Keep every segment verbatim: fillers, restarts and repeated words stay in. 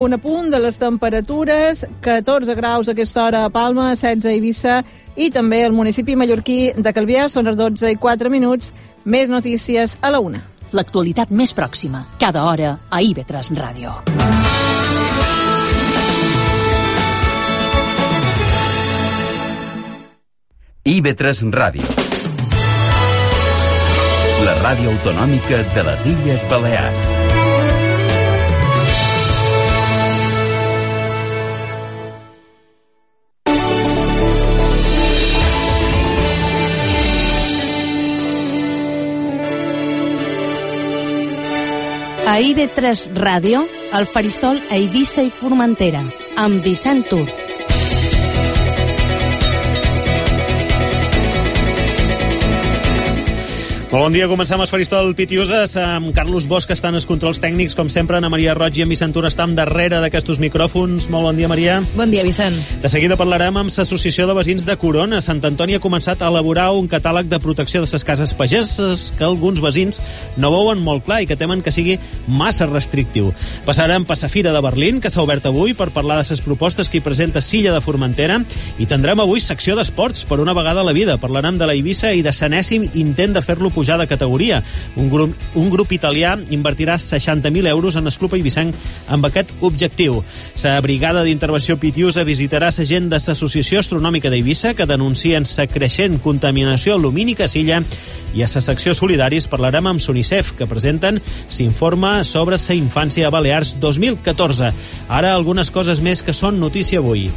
un apunt de les temperatures, catorze graus a aquesta hora a Palma, setze a Eivissa i també al municipi mallorquí de Calvià. Són les dotze i quatre minuts. Més notícies a la una. L'actualitat més pròxima, cada hora a I V tres Ràdio. I V tres Ràdio. La ràdio autonòmica de les Illes Balears. A I V tres Ràdio, el Faristol a Eivissa i Formentera, amb Vicent Tur. Molt bon dia, comencem el Faristol Pitiuses amb Carlos Bosch, que estan els controls tècnics, com sempre. Ana Maria Roig i en Vicent Tur estan darrere d'aquestos micròfons. Molt bon dia, Maria. Bon dia, Vicent. De seguida parlarem amb l'Associació de Veïns de Corona. Sant Antoni ha començat a elaborar un catàleg de protecció de les cases pageses que alguns veïns no veuen molt clar i que temen que sigui massa restrictiu. Passarem per la Fira de Berlín, que s'ha obert avui, per parlar de les propostes que hi presenta Silla de Formentera, i tindrem avui secció d'esports, per una vegada a la vida. Parlarem de la Eivissa i de l'enèsim intent de fer-lo pujar de categoria. Un grup, un grup italià invertirà seixanta mil euros en el club eivissenc amb aquest objectiu. La brigada d'intervenció Pitiusa visitarà la gent de l'Associació Astronòmica d'Eivissa, que denuncien la creixent contaminació lumínica a Silla, i a la secció Solidaris parlarem amb l'UNICEF, que presenten l'informe sobre la infància a Balears dos mil catorze. Ara algunes coses més que són notícia avui.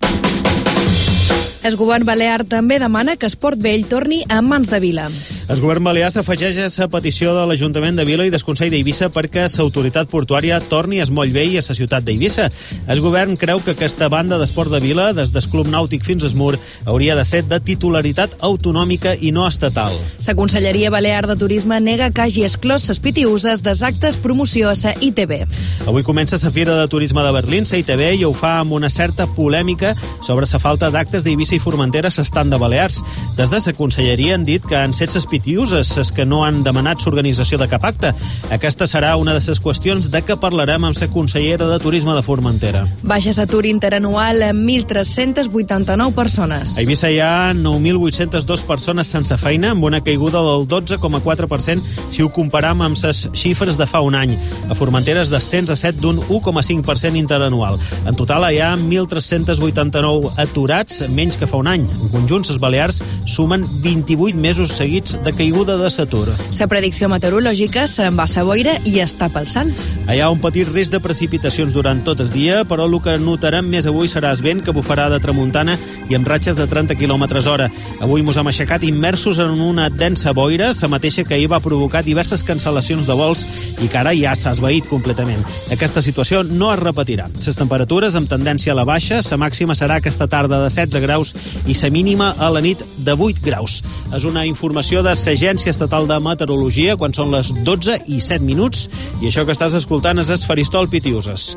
El govern balear també demana que Esport Vell torni a mans de Vila. El govern balear s'afegeix a la petició de l'Ajuntament de Vila i del Consell d'Eivissa perquè l'autoritat portuària torni a Moll Vell i a la ciutat d'Eivissa. El govern creu que aquesta banda d'esport de Vila, des del Club Nàutic fins a Esmur, hauria de ser de titularitat autonòmica i no estatal. La Conselleria Balear de Turisme nega que hagi exclòs les Pitiuses des actes promoció a la I T B. Avui comença la Fira de Turisme de Berlín, la I T B, i ho fa amb una certa polèmica sobre la falta d'actes d'Eivissa i Formentera a l'estand de Balears. Des de la Conselleria han dit que han set les Pitiuses les que no han demanat l'organització de cap acte. Aquesta serà una de les qüestions de què parlarem amb la consellera de Turisme de Formentera. Baixa l'atur interanual amb mil tres-cents vuitanta-nou persones. A Eivissa hi ha nou mil vuit-cents dos persones sense feina, amb una caiguda del dotze coma quatre per cent si ho comparam amb les xifres de fa un any. A Formentera es descens a set d'un u coma cinc per cent interanual. En total hi ha mil tres-cents vuitanta-nou aturats, menys que fa un any. En conjunt, les Balears sumen vint-i-vuit mesos seguits de caiguda de l'atur. La predicció meteorològica se'n va a la boira i està palsant. Hi ha un petit risc de precipitacions durant tot el dia, però el que notarem més avui serà el vent, que bufarà de tramuntana i amb ratxes de trenta quilòmetres hora. Avui mos hem aixecat immersos en una densa boira, la mateixa que ahir va provocar diverses cancel·lacions de vols i que ara ja s'ha esvaït completament. Aquesta situació no es repetirà. Les temperatures amb tendència a la baixa, la màxima serà aquesta tarda de setze graus i la mínima a la nit de vuit graus. És una informació de l'Agència Estatal de Meteorologia quan són les dotze i set minuts, i això que estàs escoltant és el Faristol Pitiuses.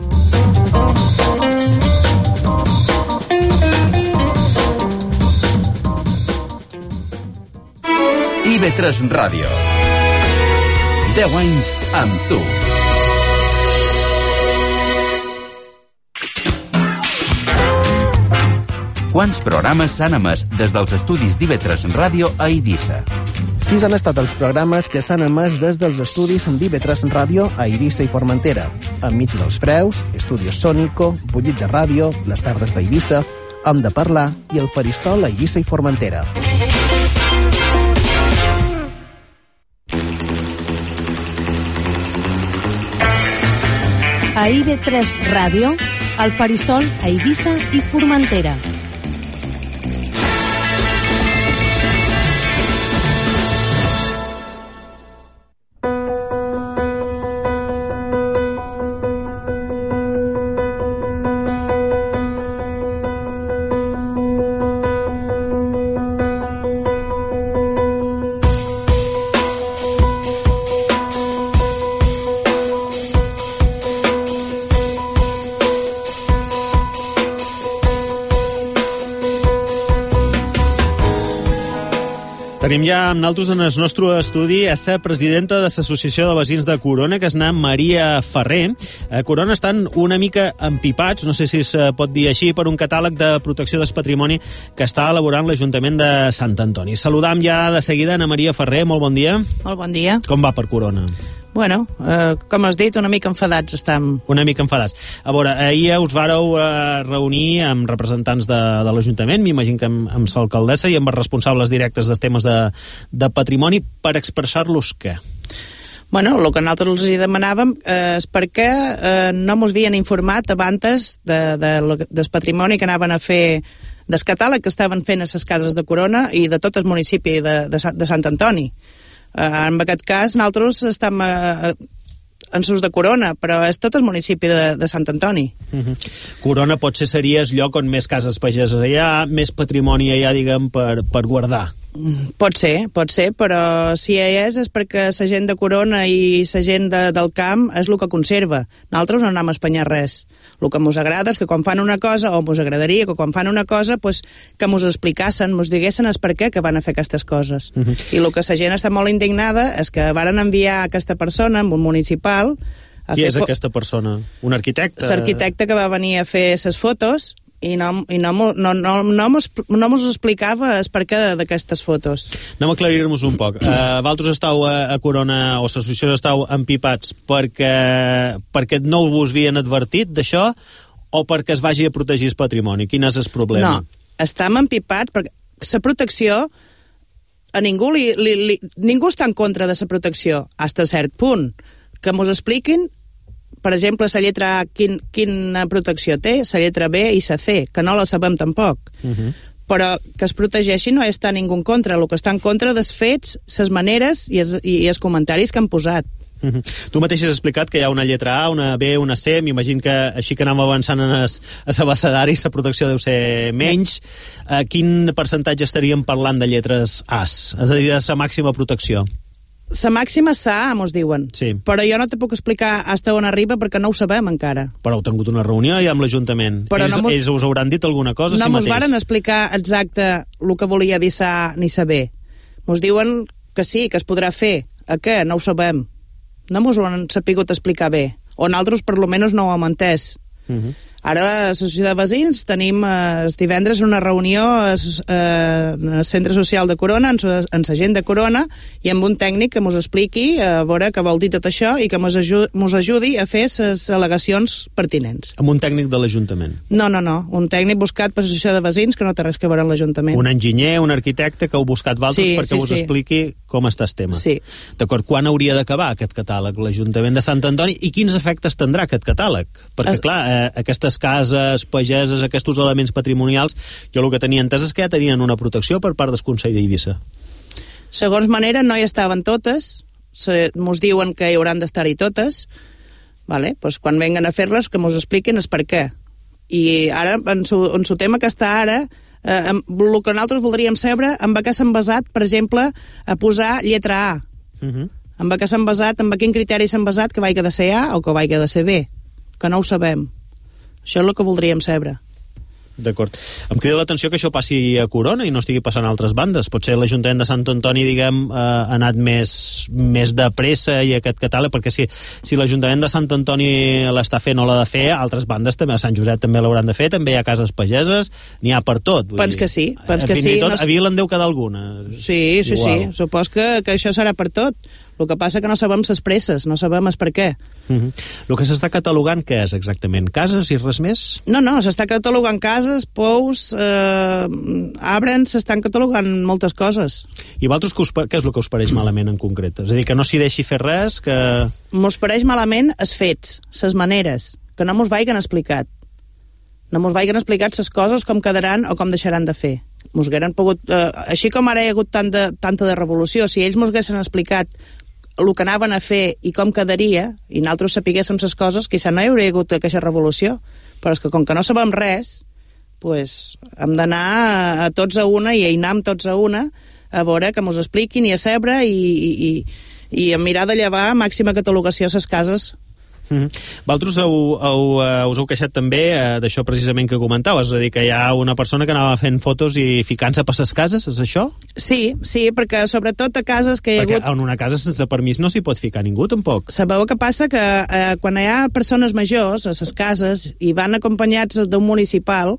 I V tres Ràdio. deu anys amb tu. Quants programes s'han emès des dels estudis d'I V tres Ràdio a Eivissa? Sis han estat els programes que s'han emès des dels estudis d'I V tres Ràdio a Eivissa i Formentera. Enmig dels Freus, Estudios Sónico, Bullit de Ràdio, Les Tardes d'Eivissa, Hem de Parlar i el Faristol a Eivissa i Formentera. A I V tres Ràdio, el Faristol a Eivissa i Formentera. Tenim ja amb nosaltres en el nostre estudi a la presidenta de l'Associació de Veïns de Corona, que és na Maria Ferrer. A Corona estan una mica empipats, no sé si es pot dir així, per un catàleg de protecció del patrimoni que està elaborant l'Ajuntament de Sant Antoni. Saludam ja de seguida a Maria Ferrer, molt bon dia. Molt bon dia. Com va per Corona? Bueno, eh, com has dit, una mica enfadats estem. Una mica enfadats. A veure, ahir us vàreu eh, reunir amb representants de, de l'Ajuntament, m'imagino que amb, amb l'alcaldessa i amb els responsables directes dels temes de, de patrimoni, per expressar-los què? Bueno, el que nosaltres els demanàvem eh, és perquè eh, no ens havien informat abans de, de, de, del patrimoni que anaven a fer, del catàleg que estaven fent a les cases de Corona i de tot el municipi de, de, de Sant Antoni. Uh, en aquest cas, nosaltres estem uh, en sus de Corona, però és tot el municipi de, de Sant Antoni. Uh-huh. Corona potser seria el lloc on més cases pageses hi ha, més patrimoni hi ha, diguem, per, per guardar. Pot ser, pot ser, però si hi és és perquè la gent de Corona i la gent de, del camp és el que conserva. Nosaltres no anem a espanyar res. El que ens agrada és que quan fan una cosa, o ens agradaria que quan fan una cosa, pues, que ens explicassen, ens diguessin el per què que van a fer aquestes coses. Uh-huh. I el que la gent està molt indignada és que varen enviar aquesta persona, amb un municipal... A Qui fer és aquesta persona? Un arquitecte? L'arquitecte que va venir a fer les fotos i no, i no, no, no, no, mos, no mos explicava el per què d'aquestes fotos. Anem a aclarir-nos un poc. Uh, Valtros estàu a, a Corona, o l'associació estàu empipats perquè, perquè no vos havien advertit d'això o perquè es vagi a protegir el patrimoni? Quin és el problema? No, estem empipats perquè la protecció a ningú li, li, li, ningú està en contra de la protecció, fins a cert punt. Que mos expliquin, per exemple, la lletra A, quin, quina protecció té, la lletra B i la C, que no la sabem tampoc. Uh-huh. Però que es protegeixi no està ningú en contra. El que està en contra dels fets, les maneres i els, i els comentaris que han posat. Uh-huh. Tu mateix has explicat que hi ha una lletra A, una B, una C, m'imagino que així que anem avançant en es, a l'abecedari, la protecció deu ser menys. Uh, quin percentatge estaríem parlant de lletres A's? És a dir, de la màxima protecció? La màxima és A, mos diuen. Sí. Però jo no te puc explicar fins on arriba perquè no ho sabem encara. Però heu tingut una reunió ja amb l'Ajuntament. Ells, no mos, ells us hauran dit alguna cosa? No si mos mateix. varen explicar exacte el que volia dir sa ni saber. Mos diuen que sí, que es podrà fer. A què? No ho sabem. No mos ho han sapigut explicar bé. O nosaltres, per lo menos, no ho hem entès. Uh-huh. Ara, a l'Associació de Veïns, tenim eh, els divendres una reunió eh, al Centre Social de Corona, en, en la gent de Corona, i amb un tècnic que ens expliqui a veure què vol dir tot això i que ens ajudi, ajudi a fer les al·legacions pertinents. Amb un tècnic de l'Ajuntament? No, no, no. Un tècnic buscat per l'Associació de Veïns que no té res que veure amb l'Ajuntament. Un enginyer, un arquitecte que heu buscat Valtros sí, perquè sí, us sí. expliqui com està el tema. Sí. D'acord, quan hauria d'acabar aquest catàleg l'Ajuntament de Sant Antoni i quins efectes tindrà aquest catàleg? Perquè, clar, eh, aquestes cases pageses, aquests elements patrimonials, jo el que tenia entès és que ja tenien una protecció per part del Consell d'Eivissa. Segons manera, no hi estaven totes, se, mos diuen que hi hauran d'estar-hi totes, vale? Pues quan venguen a fer-les, que mos expliquin el per què. I ara, en su, en su tema que està ara, eh, el que nosaltres voldríem saber, en què s'han basat, per exemple, a posar lletra A. Uh-huh. En què s'han basat, en quin criteri s'han basat que vagi de ser A o que vagi de ser B, que no ho sabem. Això és el que voldríem saber. D'acord. Em crida l'atenció que això passi a Corona i no estigui passant a altres bandes. Potser l'Ajuntament de Sant Antoni, diguem, eh, ha anat més, més de pressa i aquest catàleg, perquè si, si l'Ajuntament de Sant Antoni l'està fent o l'ha de fer, altres bandes també, a Sant Josep també l'hauran de fer, també hi ha cases pageses, n'hi ha per tot. Pens que sí, pens que sí. sí. Tot, no... A Vila en deu quedar alguna. Sí, sí, Igual. sí. Supos que, que això serà per tot. El que passa que no sabem les presses, no sabem el per què. Uh -huh. El que s'està catalogant, què és exactament? Cases i res més? No, no, s'està catalogant cases, pous, eh, arbres, s'estan catalogant moltes coses. I vosaltres què, us, què és el que us pareix malament en concret? És a dir, que no s'hi deixi fer res, que... Mos pareix malament els fets, les maneres, que no mos vagin explicat. No mos vagin explicat les coses com quedaran o com deixaran de fer. Mos hagueren pogut... Eh, així com ara hi ha hagut tant de, tanta de revolució, si ells mos haguessin explicat el que anaven a fer i com quedaria, i nosaltres sapiguéssim les coses, quizà no hi hauria hagut aquesta revolució. Però és que com que no sabem res, pues, hem d'anar a, a tots a una i a anar tots a una a veure que mos expliquin i a sebre i, i, i, i a mirar de llevar màxima catalogació a les cases Mm -hmm. Vosaltres heu, heu, uh, us heu queixat també uh, d'això precisament que comentaves, és a dir, que hi ha una persona que anava fent fotos i ficant-se per les cases, és això? Sí, sí, perquè sobretot a cases que hi ha perquè hagut... en una casa sense permís no s'hi pot ficar ningú, tampoc. Sabeu què passa? Que eh, quan hi ha persones majors a les cases i van acompanyats d'un municipal,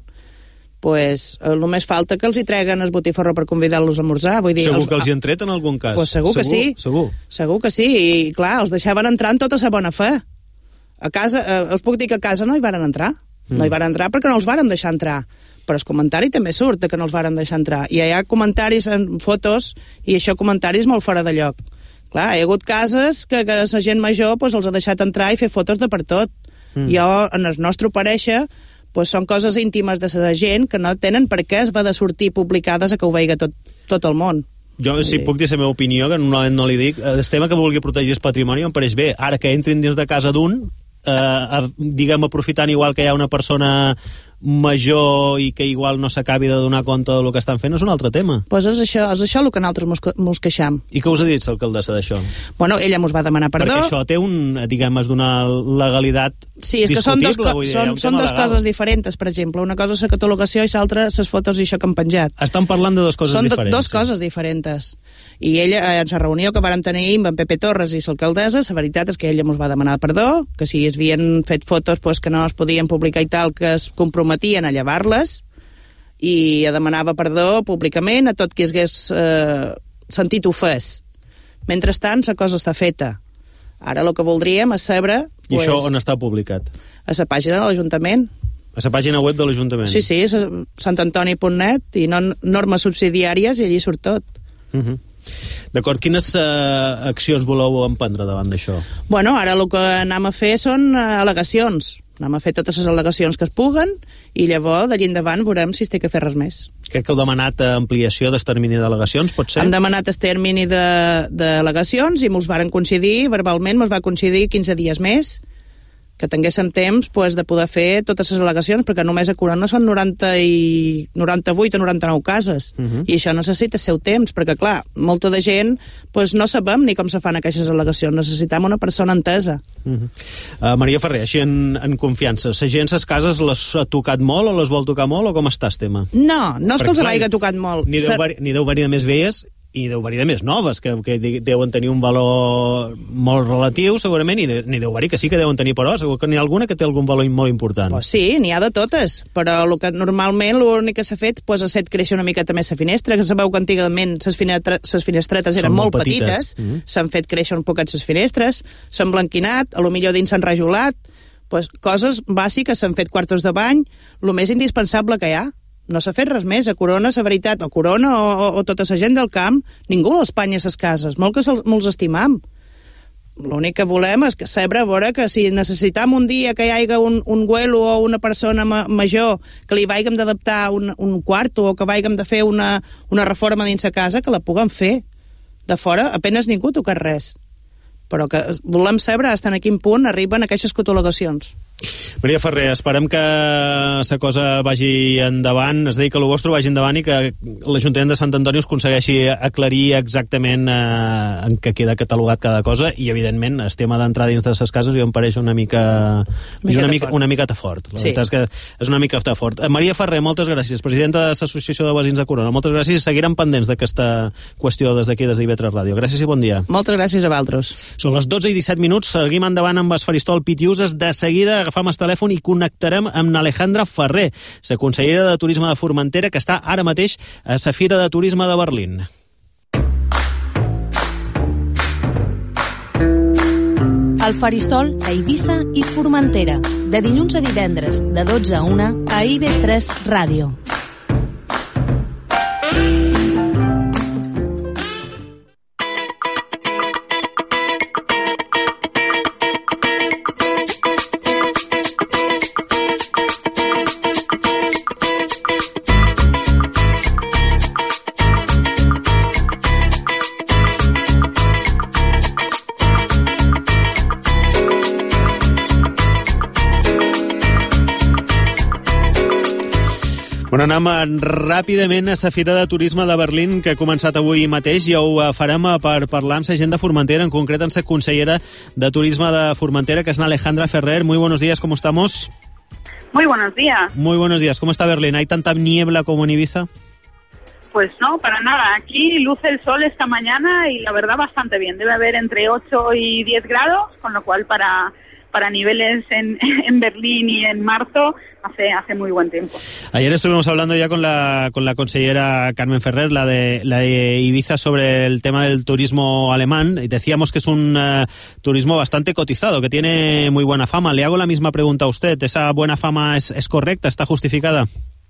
pues, eh, només falta que els hi treguen el botifarró per convidar-los a esmorzar. Vull dir, segur els... que els hi han tret en algun cas. Pues segur, segur que sí. Segur. Segur que sí, i clar, els deixaven entrar en tota sa bona fe. A casa, eh, us puc dir que a casa no hi varen entrar. Mm. No hi varen entrar perquè no els varen deixar entrar. Però el comentari també surt que no els varen deixar entrar. I hi ha comentaris en fotos, i això comentaris molt fora de lloc. Clar, hi ha hagut cases que, que la gent major pues, els ha deixat entrar i fer fotos de per tot. Mm. Jo, en el nostre parèixer, pues, són coses íntimes de la gent que no tenen per què es va de sortir publicades a que ho veiga tot, tot el món. Jo, si puc dir la meva opinió, que normalment no li dic, el tema que vulgui protegir el patrimoni em pareix bé. Ara que entrin dins de casa d'un, eh, diguem, aprofitant igual que hi ha una persona major i que igual no s'acabi de donar compte del que estan fent, és un altre tema. Pues és això, és això el que nosaltres mos, mos queixam. I què us ha dit l'alcaldessa d'això? Bueno, ella mos va demanar perdó. Perquè això té un, diguem, és d'una legalitat sí, és que són dos, dir, són, són dos coses diferents, per exemple. Una cosa és la catalogació i l'altra les fotos i això que han penjat. Estan parlant de dues coses són diferents. Són dos coses diferents. I ella, en la reunió que vàrem tenir amb en Pepe Torres i l'alcaldessa, la veritat és que ella mos va demanar perdó, que si es havien fet fotos pues, que no es podien publicar i tal, que es comprometien a llevar-les, i demanava perdó públicament a tot qui hagués eh, sentit ofès. Mentrestant, la cosa està feta. Ara el que voldríem és saber... I pues, això on està publicat? A la pàgina de l'Ajuntament. A la pàgina web de l'Ajuntament? Sí, sí, sant antoni punt net i no, normes subsidiàries i allí surt tot. Uh -huh. D'acord, quines uh, accions voleu emprendre davant d'això? Bueno, ara el que anem a fer són uh, al·legacions. Anem a fer totes les al·legacions que es puguen i llavors, d'allí endavant, veurem si es té que fer res més. Crec que heu demanat ampliació del termini d'al·legacions, pot ser? Hem demanat el termini d'al·legacions i mos varen coincidir, verbalment mos va coincidir quinze dies més, que tinguéssim temps pues, de poder fer totes les al·legacions, perquè només a Corona són noranta i noranta-vuit o noranta-nou cases, uh -huh. i això necessita el seu temps, perquè, clar, molta de gent pues, no sabem ni com se fan aquestes al·legacions, necessitem una persona entesa. Uh -huh. uh, Maria Ferrer, així en, en confiança, la gent les cases les ha tocat molt o les vol tocar molt, o com està el tema? No, no és perquè, que els hagi tocat molt. Ni deu, vari, ni deu venir de més velles i deu venir de més noves, que, que deuen tenir un valor molt relatiu, segurament, i de, ni deu venir que sí que deuen tenir, però segur que n'hi ha alguna que té algun valor molt important. Pues sí, n'hi ha de totes, però el que normalment l'únic que s'ha fet pues, ha set créixer una miqueta més la finestra, que sabeu que antigament les finestre, finestretes eren molt, molt petites, petites. Mm -hmm. s'han fet créixer un poquet les finestres, s'han blanquinat, a lo millor dins s'han rajolat, pues, coses bàsiques, s'han fet quartos de bany, el més indispensable que hi ha. No s'ha fet res més. A Corona, la veritat, o Corona o, o, o tota la gent del camp, ningú l'espanya a les cases. Molt que molts estimam. L'únic que volem és que saber a veure que si necessitam un dia que hi hagi un, un güelo o una persona ma major que li vaigam d'adaptar un, un quarto o que vaigam de fer una, una reforma dins la casa, que la puguem fer. De fora, apenas ningú toca res. Però que volem saber fins a quin punt arriben aquestes catalogacions. Maria Ferrer, esperem que la cosa vagi endavant, és a dir, que el vostre vagi endavant i que l'Ajuntament de Sant Antoni us aconsegueixi aclarir exactament eh, en què queda catalogat cada cosa, i evidentment el tema d'entrar dins de les cases jo em pareix una mica una, mica, una miqueta fort. La sí. veritat és que és una miqueta fort. Maria Ferrer, moltes gràcies, presidenta de l'Associació de Veïns de Corona. Moltes gràcies i seguirem pendents d'aquesta qüestió des d'aquí, des d'I V tres Ràdio. Gràcies i bon dia. Moltes gràcies a vosaltres. Són les dotze i disset minuts, seguim endavant amb el Faristol Pitiuses. De seguida agafam el telèfon i connectarem amb Alejandra Ferrer, la consellera de Turisme de Formentera, que està ara mateix a la Fira de Turisme de Berlín. El Faristol a Eivissa i Formentera, de dilluns a divendres, de dotze a una, a I V tres Ràdio. Bueno, anem ràpidament a la Fira de Turisme de Berlín, que ha començat avui mateix, i ho farem per parlar amb la gent de Formentera, en concret amb la consellera de Turisme de Formentera, que es Alejandra Ferrer. Muy buenos días, ¿cómo estamos? Muy buenos días. Muy buenos días. ¿Cómo está Berlín? ¿Hay tanta niebla como en Ibiza? Pues no, para nada. Aquí luce el sol esta mañana y la verdad bastante bien. Debe haber entre ocho y diez grados, con lo cual para, para niveles en, en Berlín y en marzo hace, hace muy buen tiempo. Ayer estuvimos hablando ya con la, con la consellera Carmen Ferrer, la de, la de Ibiza, sobre el tema del turismo alemán, y decíamos que es un uh, turismo bastante cotizado, que tiene muy buena fama. Le hago la misma pregunta a usted. ¿Esa buena fama es, es correcta? ¿Está justificada?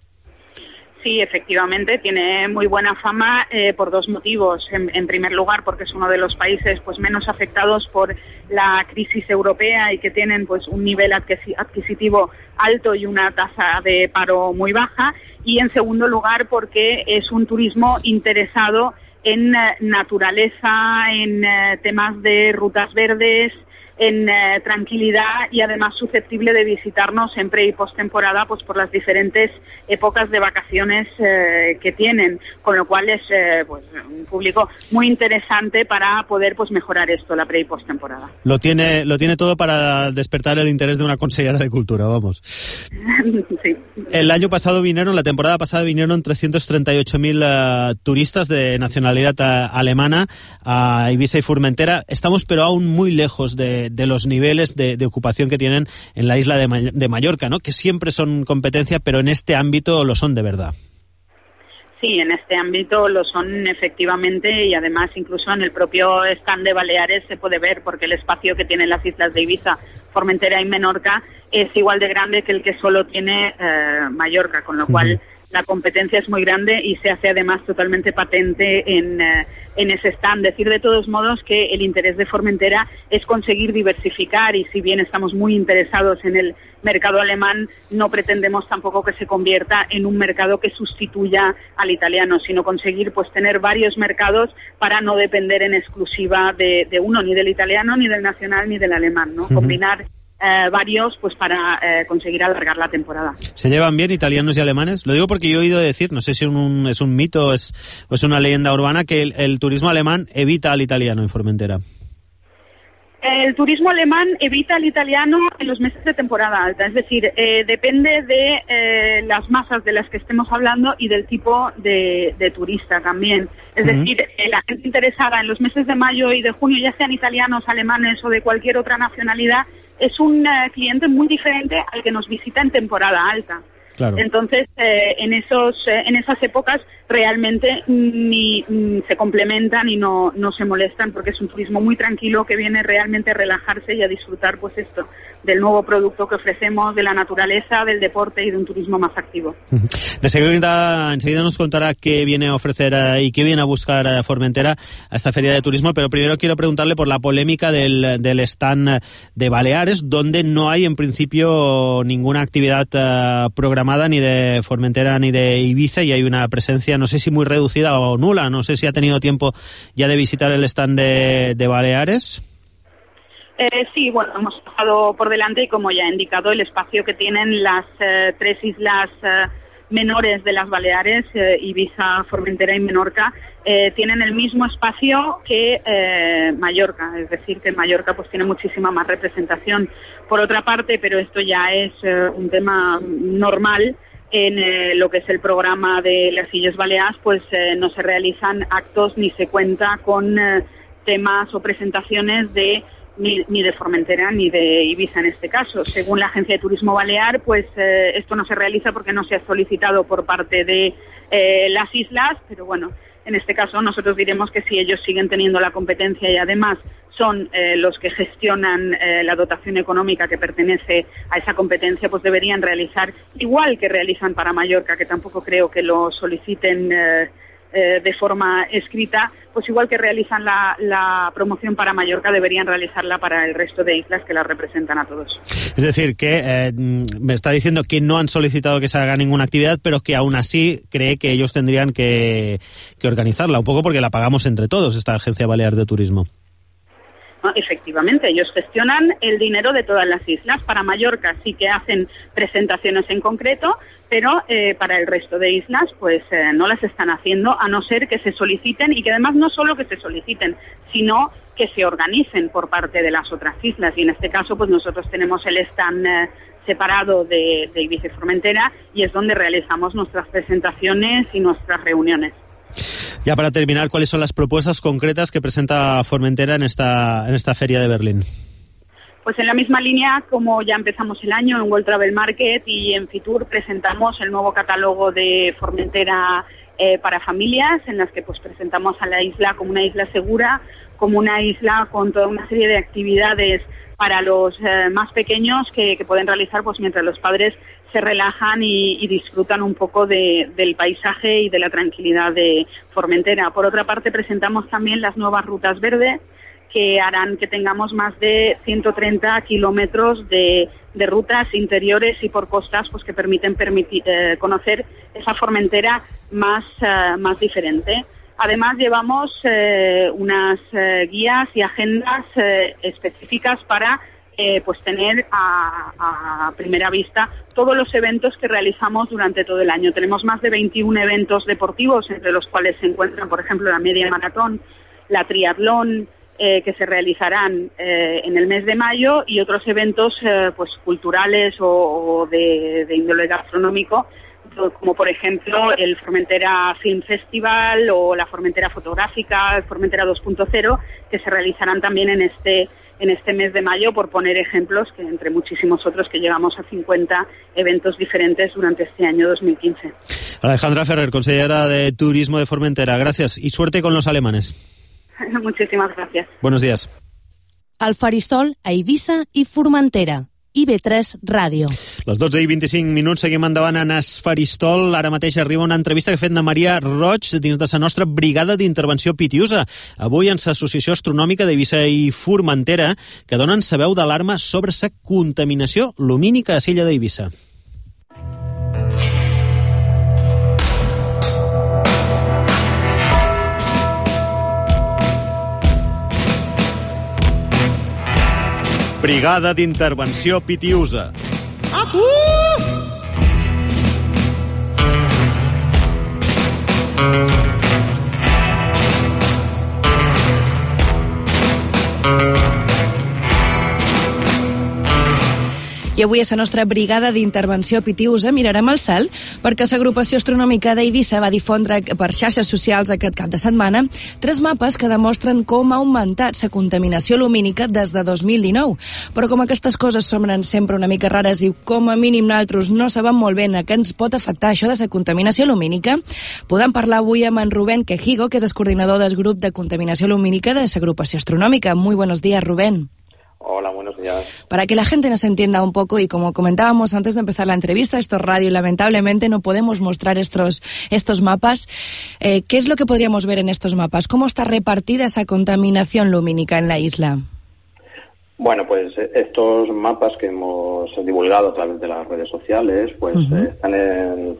Sí, efectivamente, tiene muy buena fama eh, por dos motivos. En, en primer lugar, porque es uno de los países pues menos afectados por la crisis europea y que tienen pues un nivel adquisitivo alto y una tasa de paro muy baja. Y en segundo lugar, porque es un turismo interesado en eh, naturaleza, en eh, temas de rutas verdes, en eh, tranquilidad y además susceptible de visitarnos en pre y postemporada pues por las diferentes épocas de vacaciones eh, que tienen, con lo cual es eh, pues un público muy interesante para poder pues mejorar esto, la pre y postemporada. Lo tiene, lo tiene todo para despertar el interés de una consellera de cultura, vamos. Sí. El año pasado vinieron, la temporada pasada vinieron trescientos treinta y ocho mil uh, turistas de nacionalidad uh, alemana a Ibiza y Formentera. Estamos pero aún muy lejos de de los niveles de, de ocupación que tienen en la isla de, Ma- de Mallorca, ¿no? Que siempre son competencia, pero en este ámbito lo son de verdad. Sí, en este ámbito lo son efectivamente, y además incluso en el propio stand de Baleares se puede ver, porque el espacio que tienen las islas de Ibiza, Formentera y Menorca es igual de grande que el que solo tiene eh, Mallorca, con lo cual la competencia es muy grande y se hace además totalmente patente en, eh, en ese stand. Decir de todos modos que el interés de Formentera es conseguir diversificar, y si bien estamos muy interesados en el mercado alemán, no pretendemos tampoco que se convierta en un mercado que sustituya al italiano, sino conseguir pues tener varios mercados para no depender en exclusiva de, de uno, ni del italiano, ni del nacional, ni del alemán, ¿no? Uh-huh. Combinar Eh, varios pues para eh, conseguir alargar la temporada. ¿Se llevan bien italianos y alemanes? Lo digo porque yo he oído decir, no sé si un, es un mito o es, o es una leyenda urbana, que el, el turismo alemán evita al italiano en Formentera. El turismo alemán evita al italiano en los meses de temporada alta, es decir, eh, depende de eh, las masas de las que estemos hablando y del tipo de, de turista también. Es uh-huh. decir, eh, la gente interesada en los meses de mayo y de junio, ya sean italianos, alemanes o de cualquier otra nacionalidad, es un uh, cliente muy diferente al que nos visita en temporada alta. Claro. Entonces, eh, en esos eh, en esas épocas realmente ni, ni se complementan y no, no se molestan, porque es un turismo muy tranquilo que viene realmente a relajarse y a disfrutar pues esto, del nuevo producto que ofrecemos, de la naturaleza, del deporte y de un turismo más activo. De seguida, enseguida nos contará qué viene a ofrecer uh, y qué viene a buscar uh, Formentera a esta feria de turismo, pero primero quiero preguntarle por la polémica del, del stand de Baleares, donde no hay en principio ninguna actividad uh, programada ni de Formentera ni de Ibiza, y hay una presencia, no sé si muy reducida o nula. No sé si ha tenido tiempo ya de visitar el stand de, de Baleares. Eh, sí, bueno, hemos pasado por delante y, como ya he indicado, el espacio que tienen las eh, tres islas eh, menores de las Baleares, eh, Ibiza, Formentera y Menorca, eh, tienen el mismo espacio que eh, Mallorca, es decir, que Mallorca pues tiene muchísima más representación. Por otra parte, pero esto ya es eh, un tema normal, en eh, lo que es el programa de las Illes Balears, pues eh, no se realizan actos ni se cuenta con eh, temas o presentaciones de Ni, ni de Formentera ni de Ibiza en este caso. Según la Agencia de Turismo Balear, pues eh, esto no se realiza porque no se ha solicitado por parte de eh, las islas, pero bueno, en este caso nosotros diremos que si ellos siguen teniendo la competencia y además son eh, los que gestionan eh, la dotación económica que pertenece a esa competencia, pues deberían realizar, igual que realizan para Mallorca, que tampoco creo que lo soliciten eh, eh, de forma escrita, pues igual que realizan la, la promoción para Mallorca, deberían realizarla para el resto de islas que la representan a todos. Es decir, que eh, me está diciendo que no han solicitado que se haga ninguna actividad, pero que aún así cree que ellos tendrían que, que organizarla, un poco porque la pagamos entre todos, esta Agencia Balear de Turismo. No, efectivamente, ellos gestionan el dinero de todas las islas. Para Mallorca sí que hacen presentaciones en concreto, pero eh, para el resto de islas pues eh, no las están haciendo, a no ser que se soliciten, y que además no solo que se soliciten, sino que se organicen por parte de las otras islas. Y en este caso pues nosotros tenemos el stand eh, separado de, de Ibiza y Formentera, y es donde realizamos nuestras presentaciones y nuestras reuniones. Ya para terminar, ¿cuáles son las propuestas concretas que presenta Formentera en esta, en esta feria de Berlín? Pues en la misma línea, como ya empezamos el año en World Travel Market y en Fitur, presentamos el nuevo catálogo de Formentera eh, para familias, en las que pues presentamos a la isla como una isla segura, como una isla con toda una serie de actividades para los eh, más pequeños que, que pueden realizar pues mientras los padres se relajan y, y disfrutan un poco de, del paisaje y de la tranquilidad de Formentera. Por otra parte, presentamos también las nuevas rutas verdes, que harán que tengamos más de ciento treinta kilómetros de, de rutas interiores y por costas, pues que permiten permitir, eh, conocer esa Formentera más, uh, más diferente. Además, llevamos eh, unas eh, guías y agendas eh, específicas para eh, pues tener a, a primera vista todos los eventos que realizamos durante todo el año. Tenemos más de veintiún eventos deportivos, entre los cuales se encuentran, por ejemplo, la media maratón, la triatlón, eh, que se realizarán eh, en el mes de mayo, y otros eventos eh, pues culturales o, o de, de índole gastronómico, como por ejemplo el Formentera Film Festival o la Formentera Fotográfica, el Formentera dos punto cero, que se realizarán también en este en este mes de mayo, por poner ejemplos, que entre muchísimos otros, que llegamos a cincuenta eventos diferentes durante este año dos mil quince. Alejandra Ferrer, consellera de Turismo de Formentera, gracias y suerte con los alemanes. Muchísimas gracias. Buenos días. El Faristol a Eivissa i Formentera. I B tres Ràdio. Les dotze i vint-i-cinc minuts, seguim endavant en Es Faristol. Ara mateix arriba una entrevista que ha fet na Maria Roig dins de la nostra brigada d'intervenció Pitiusa. Avui en l'Associació Astronòmica d'Eivissa i Formentera, que donen sa veu d'alarma sobre la contaminació lumínica a l'illa d'Eivissa. Brigada d'Intervenció Pitiusa. Ah, uh! I avui a la nostra brigada d'intervenció Pitiusa mirarem al cel, perquè l'agrupació astronòmica d'Eivissa va difondre per xarxes socials aquest cap de setmana tres mapes que demostren com ha augmentat la contaminació lumínica des de dos mil dinou. Però com aquestes coses sonen sempre una mica rares i com a mínim nosaltres no sabem molt bé a què ens pot afectar això de la contaminació lumínica, podem parlar avui amb en Rubén Quejigo, que és el coordinador del grup de contaminació lumínica de l'agrupació astronòmica. Muy buenos días, Rubén. Hola, buenos días. Para que la gente nos entienda un poco, y como comentábamos antes de empezar la entrevista, esto es radio y lamentablemente no podemos mostrar estos, estos mapas. Eh, ¿Qué es lo que podríamos ver en estos mapas? ¿Cómo está repartida esa contaminación lumínica en la isla? Bueno, pues estos mapas que hemos divulgado a través de las redes sociales, pues uh-huh. eh, están en,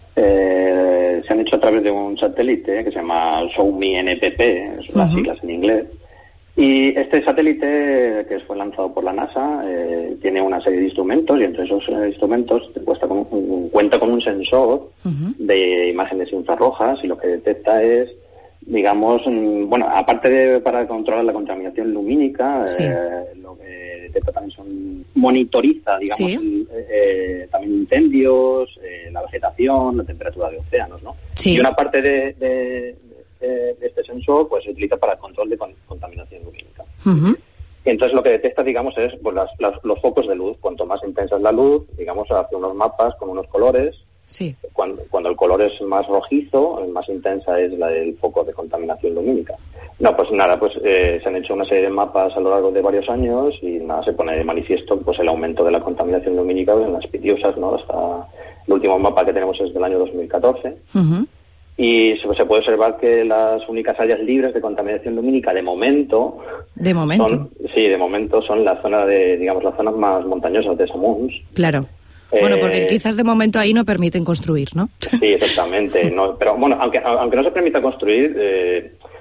eh, se han hecho a través de un satélite que se llama ShowMe N P P, son las uh-huh. siglas en inglés. Y este satélite, que fue lanzado por la NASA, eh, tiene una serie de instrumentos, y entre esos eh, instrumentos cuenta con, un, cuenta con un sensor uh-huh. de imágenes infrarrojas, y lo que detecta es, digamos, bueno, aparte de para controlar la contaminación lumínica, sí. eh, lo que detecta también son, monitoriza, digamos, sí. eh, también incendios, eh, la vegetación, la temperatura de océanos, ¿no? Sí. Y una parte de, de de este sensor pues se utiliza para el control de con, contaminación lumínica. Uh-huh. Y entonces lo que detecta, digamos, es pues las, las, los focos de luz. Cuanto más intensa es la luz, digamos, hace unos mapas con unos colores. Sí. Cuando, cuando el color es más rojizo, más intensa es la del foco de contaminación lumínica. No, pues nada, pues eh, se han hecho una serie de mapas a lo largo de varios años, y nada, se pone de manifiesto pues el aumento de la contaminación lumínica en las Pitiusas, ¿no? Hasta el último mapa que tenemos es del año dos mil catorce. Uh-huh. Y se, se puede observar que las únicas áreas libres de contaminación lumínica de momento... ¿De momento? Son, sí, de momento son la zona de, digamos, las zonas más montañosas de Samuns. Claro. Eh, bueno, porque quizás de momento ahí no permiten construir, ¿no? Sí, exactamente. No, pero bueno, aunque aunque no se permita construir, eh,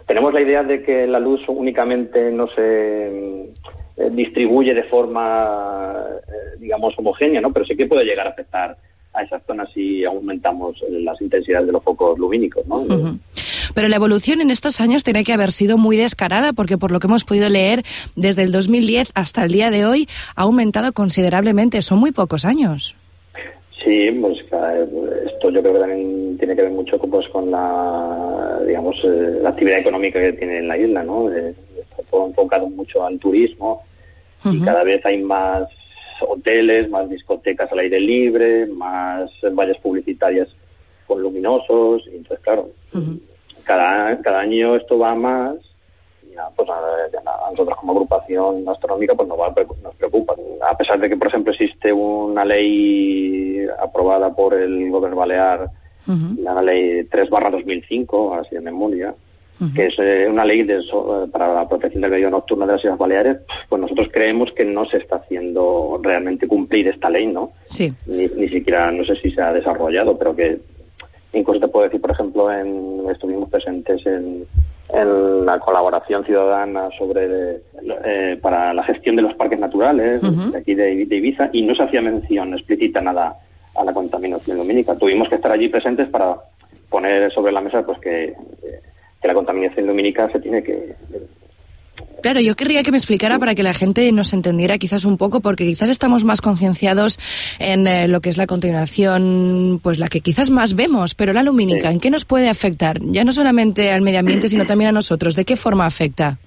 tenemos la idea de que la luz únicamente no se eh, distribuye de forma, eh, digamos, homogénea, ¿no? Pero sí que puede llegar a afectar a esas zonas si aumentamos las intensidades de los focos lumínicos, ¿no? Uh-huh. Pero la evolución en estos años tiene que haber sido muy descarada, porque por lo que hemos podido leer, desde el dos mil diez hasta el día de hoy ha aumentado considerablemente. Son muy pocos años. Sí, pues esto yo creo que también tiene que ver mucho pues, con la, digamos, eh, la actividad económica que tiene en la isla, ¿no? Eh, está todo enfocado mucho al turismo uh-huh. y cada vez hay más hoteles, más discotecas al aire libre, más vallas publicitarias con luminosos, y entonces claro, uh-huh. cada, cada año esto va más. Ya, pues a, a nosotros como agrupación astronómica pues nos, va, nos preocupa. A pesar de que, por ejemplo, existe una ley aprobada por el Gobierno Balear, uh-huh. la ley tres barra dos mil cinco, así de memoria, uh-huh. que es eh, una ley de so, para la protección del medio nocturno de las Islas Baleares, pues nosotros creemos que no se está haciendo realmente cumplir esta ley, ¿no? Sí. Ni, ni siquiera, no sé si se ha desarrollado, pero que incluso te puedo decir, por ejemplo, en, estuvimos presentes en en la colaboración ciudadana sobre eh, para la gestión de los parques naturales uh-huh. de aquí de, de Ibiza, y no se hacía mención explícita nada a la contaminación lumínica. Tuvimos que estar allí presentes para poner sobre la mesa pues que, que la contaminación lumínica se tiene que... Claro, yo querría que me explicara para que la gente nos entendiera quizás un poco, porque quizás estamos más concienciados en eh, lo que es la contaminación, pues la que quizás más vemos, pero la lumínica, sí. ¿en qué nos puede afectar? Ya no solamente al medio ambiente, sino también a nosotros. ¿De qué forma afecta?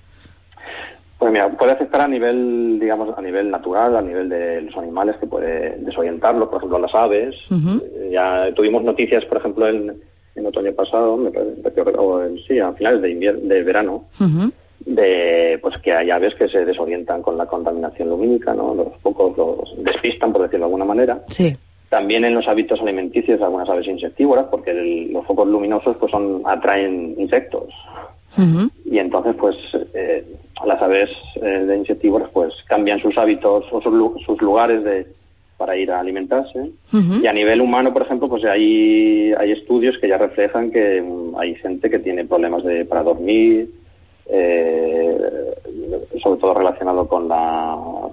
Pues mira, puede afectar a nivel, digamos, a nivel natural, a nivel de los animales, que puede desorientarlos, por ejemplo, las aves. Uh-huh. Ya tuvimos noticias, por ejemplo, en, en otoño pasado, me parece, o en, sí, a finales de, invier- de verano, uh-huh. de pues que hay aves que se desorientan con la contaminación lumínica, ¿no? Los focos los despistan, por decirlo de alguna manera. Sí. También en los hábitos alimenticios algunas aves insectívoras, porque el, los focos luminosos pues son atraen insectos. Uh-huh. Y entonces pues eh, las aves eh, de insectívoras pues cambian sus hábitos o sus, sus lugares de para ir a alimentarse. Uh-huh. Y a nivel humano, por ejemplo, pues hay hay estudios que ya reflejan que um, hay gente que tiene problemas de para dormir, eh, sobre todo relacionado con la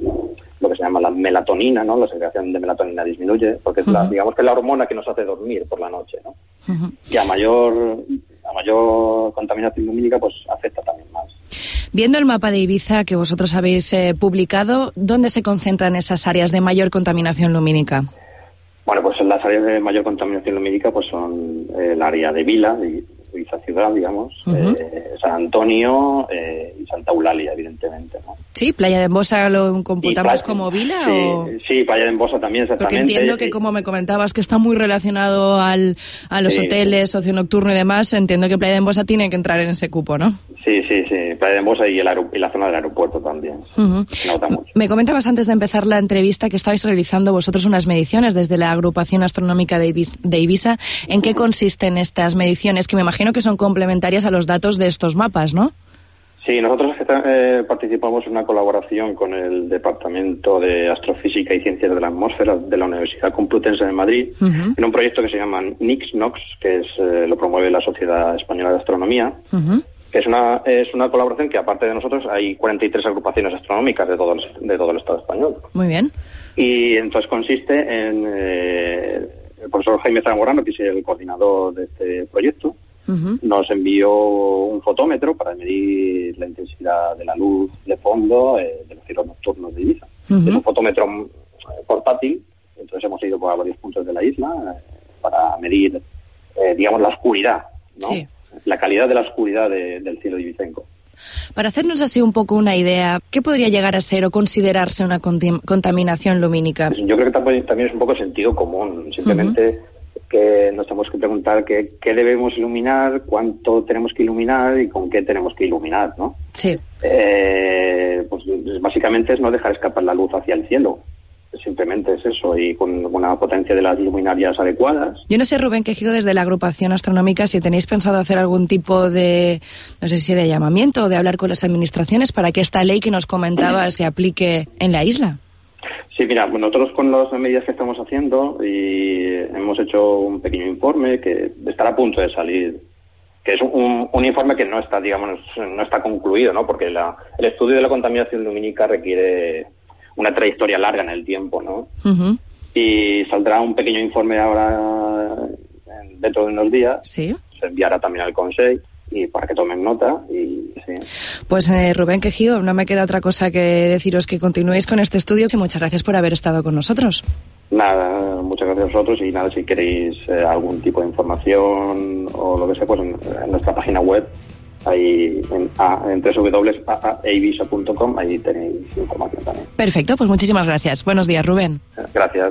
lo que se llama la melatonina, ¿no? La secreción de melatonina disminuye, porque es uh-huh. la, digamos que es la hormona que nos hace dormir por la noche, ¿no? Uh-huh. Y a mayor a mayor contaminación lumínica, pues afecta también más. Viendo el mapa de Ibiza que vosotros habéis eh, publicado, ¿dónde se concentran esas áreas de mayor contaminación lumínica? Bueno, pues las áreas de mayor contaminación lumínica pues son eh, el área de Vila, de Ibiza ciudad, digamos, uh-huh. eh, San Antonio eh, y Santa Eulalia, evidentemente, ¿no? Sí, Playa de Embosa lo computamos Playa, como Vila, sí, o... sí, Playa de Embosa también, exactamente. Porque entiendo que, como me comentabas, que está muy relacionado al, a los sí. hoteles, ocio nocturno y demás, entiendo que Playa de Embosa tiene que entrar en ese cupo, ¿no? Sí, sí, sí, Playa de Embosa y, el aer- y la zona del aeropuerto también. Uh-huh. Se nota mucho. Me comentabas antes de empezar la entrevista que estabais realizando vosotros unas mediciones desde la agrupación astronómica de Ibiza. De Ibiza. ¿En qué consisten estas mediciones? Que me imagino que son complementarias a los datos de estos mapas, ¿no? Sí, nosotros eh, participamos en una colaboración con el Departamento de Astrofísica y Ciencias de la Atmósfera de la Universidad Complutense de Madrid, uh-huh. en un proyecto que se llama N I X Nox, que es eh, lo promueve la Sociedad Española de Astronomía, uh-huh. que es una es una colaboración que, aparte de nosotros, hay cuarenta y tres agrupaciones astronómicas de todo el, de todo el Estado español. Muy bien. Y entonces consiste en eh, el profesor Jaime Zamorano, que es el coordinador de este proyecto, Uh-huh. nos envió un fotómetro para medir la intensidad de la luz de fondo eh, de los cielos nocturnos de Ibiza. Uh-huh. Es un fotómetro eh, portátil, entonces hemos ido por varios puntos de la isla eh, para medir, eh, digamos, la oscuridad, ¿no? Sí. La calidad de la oscuridad de, del cielo ibicenco. Para hacernos así un poco una idea, ¿qué podría llegar a ser o considerarse una contim- contaminación lumínica? Pues yo creo que también es un poco sentido común, simplemente... Uh-huh. que nos tenemos que preguntar qué, qué debemos iluminar, cuánto tenemos que iluminar y con qué tenemos que iluminar, ¿no? Sí. Eh, pues básicamente es no dejar escapar la luz hacia el cielo. Simplemente es eso, y con una potencia de las luminarias adecuadas. Yo no sé, Rubén Quejigo, desde la agrupación astronómica, si tenéis pensado hacer algún tipo de, no sé si de llamamiento o de hablar con las administraciones para que esta ley que nos comentabas se aplique en la isla. Sí, mira, nosotros con las medidas que estamos haciendo y hemos hecho un pequeño informe que estará a punto de salir que es un, un informe que no está, digamos, no está concluido, ¿no? Porque la, el estudio de la contaminación lumínica requiere una trayectoria larga en el tiempo, ¿no? Uh-huh. Y saldrá un pequeño informe ahora dentro de unos días. Sí. Se enviará también al Consejo y para que tomen nota. Y sí. Pues eh, Rubén Quejío, no me queda otra cosa que deciros que continuéis con este estudio. Y muchas gracias por haber estado con nosotros. Nada, muchas gracias a vosotros y nada, si queréis eh, algún tipo de información o lo que sea, pues en, en nuestra página web, ahí en, en doble u doble u doble u punto a a eivisa punto com, ahí tenéis información también. Perfecto, pues muchísimas gracias. Buenos días, Rubén. Gracias.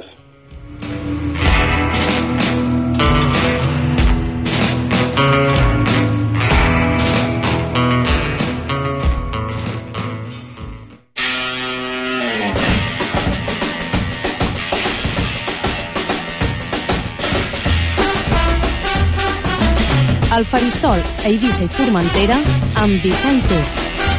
El Faristol, a Eivissa i Formentera, amb Vicent Turc.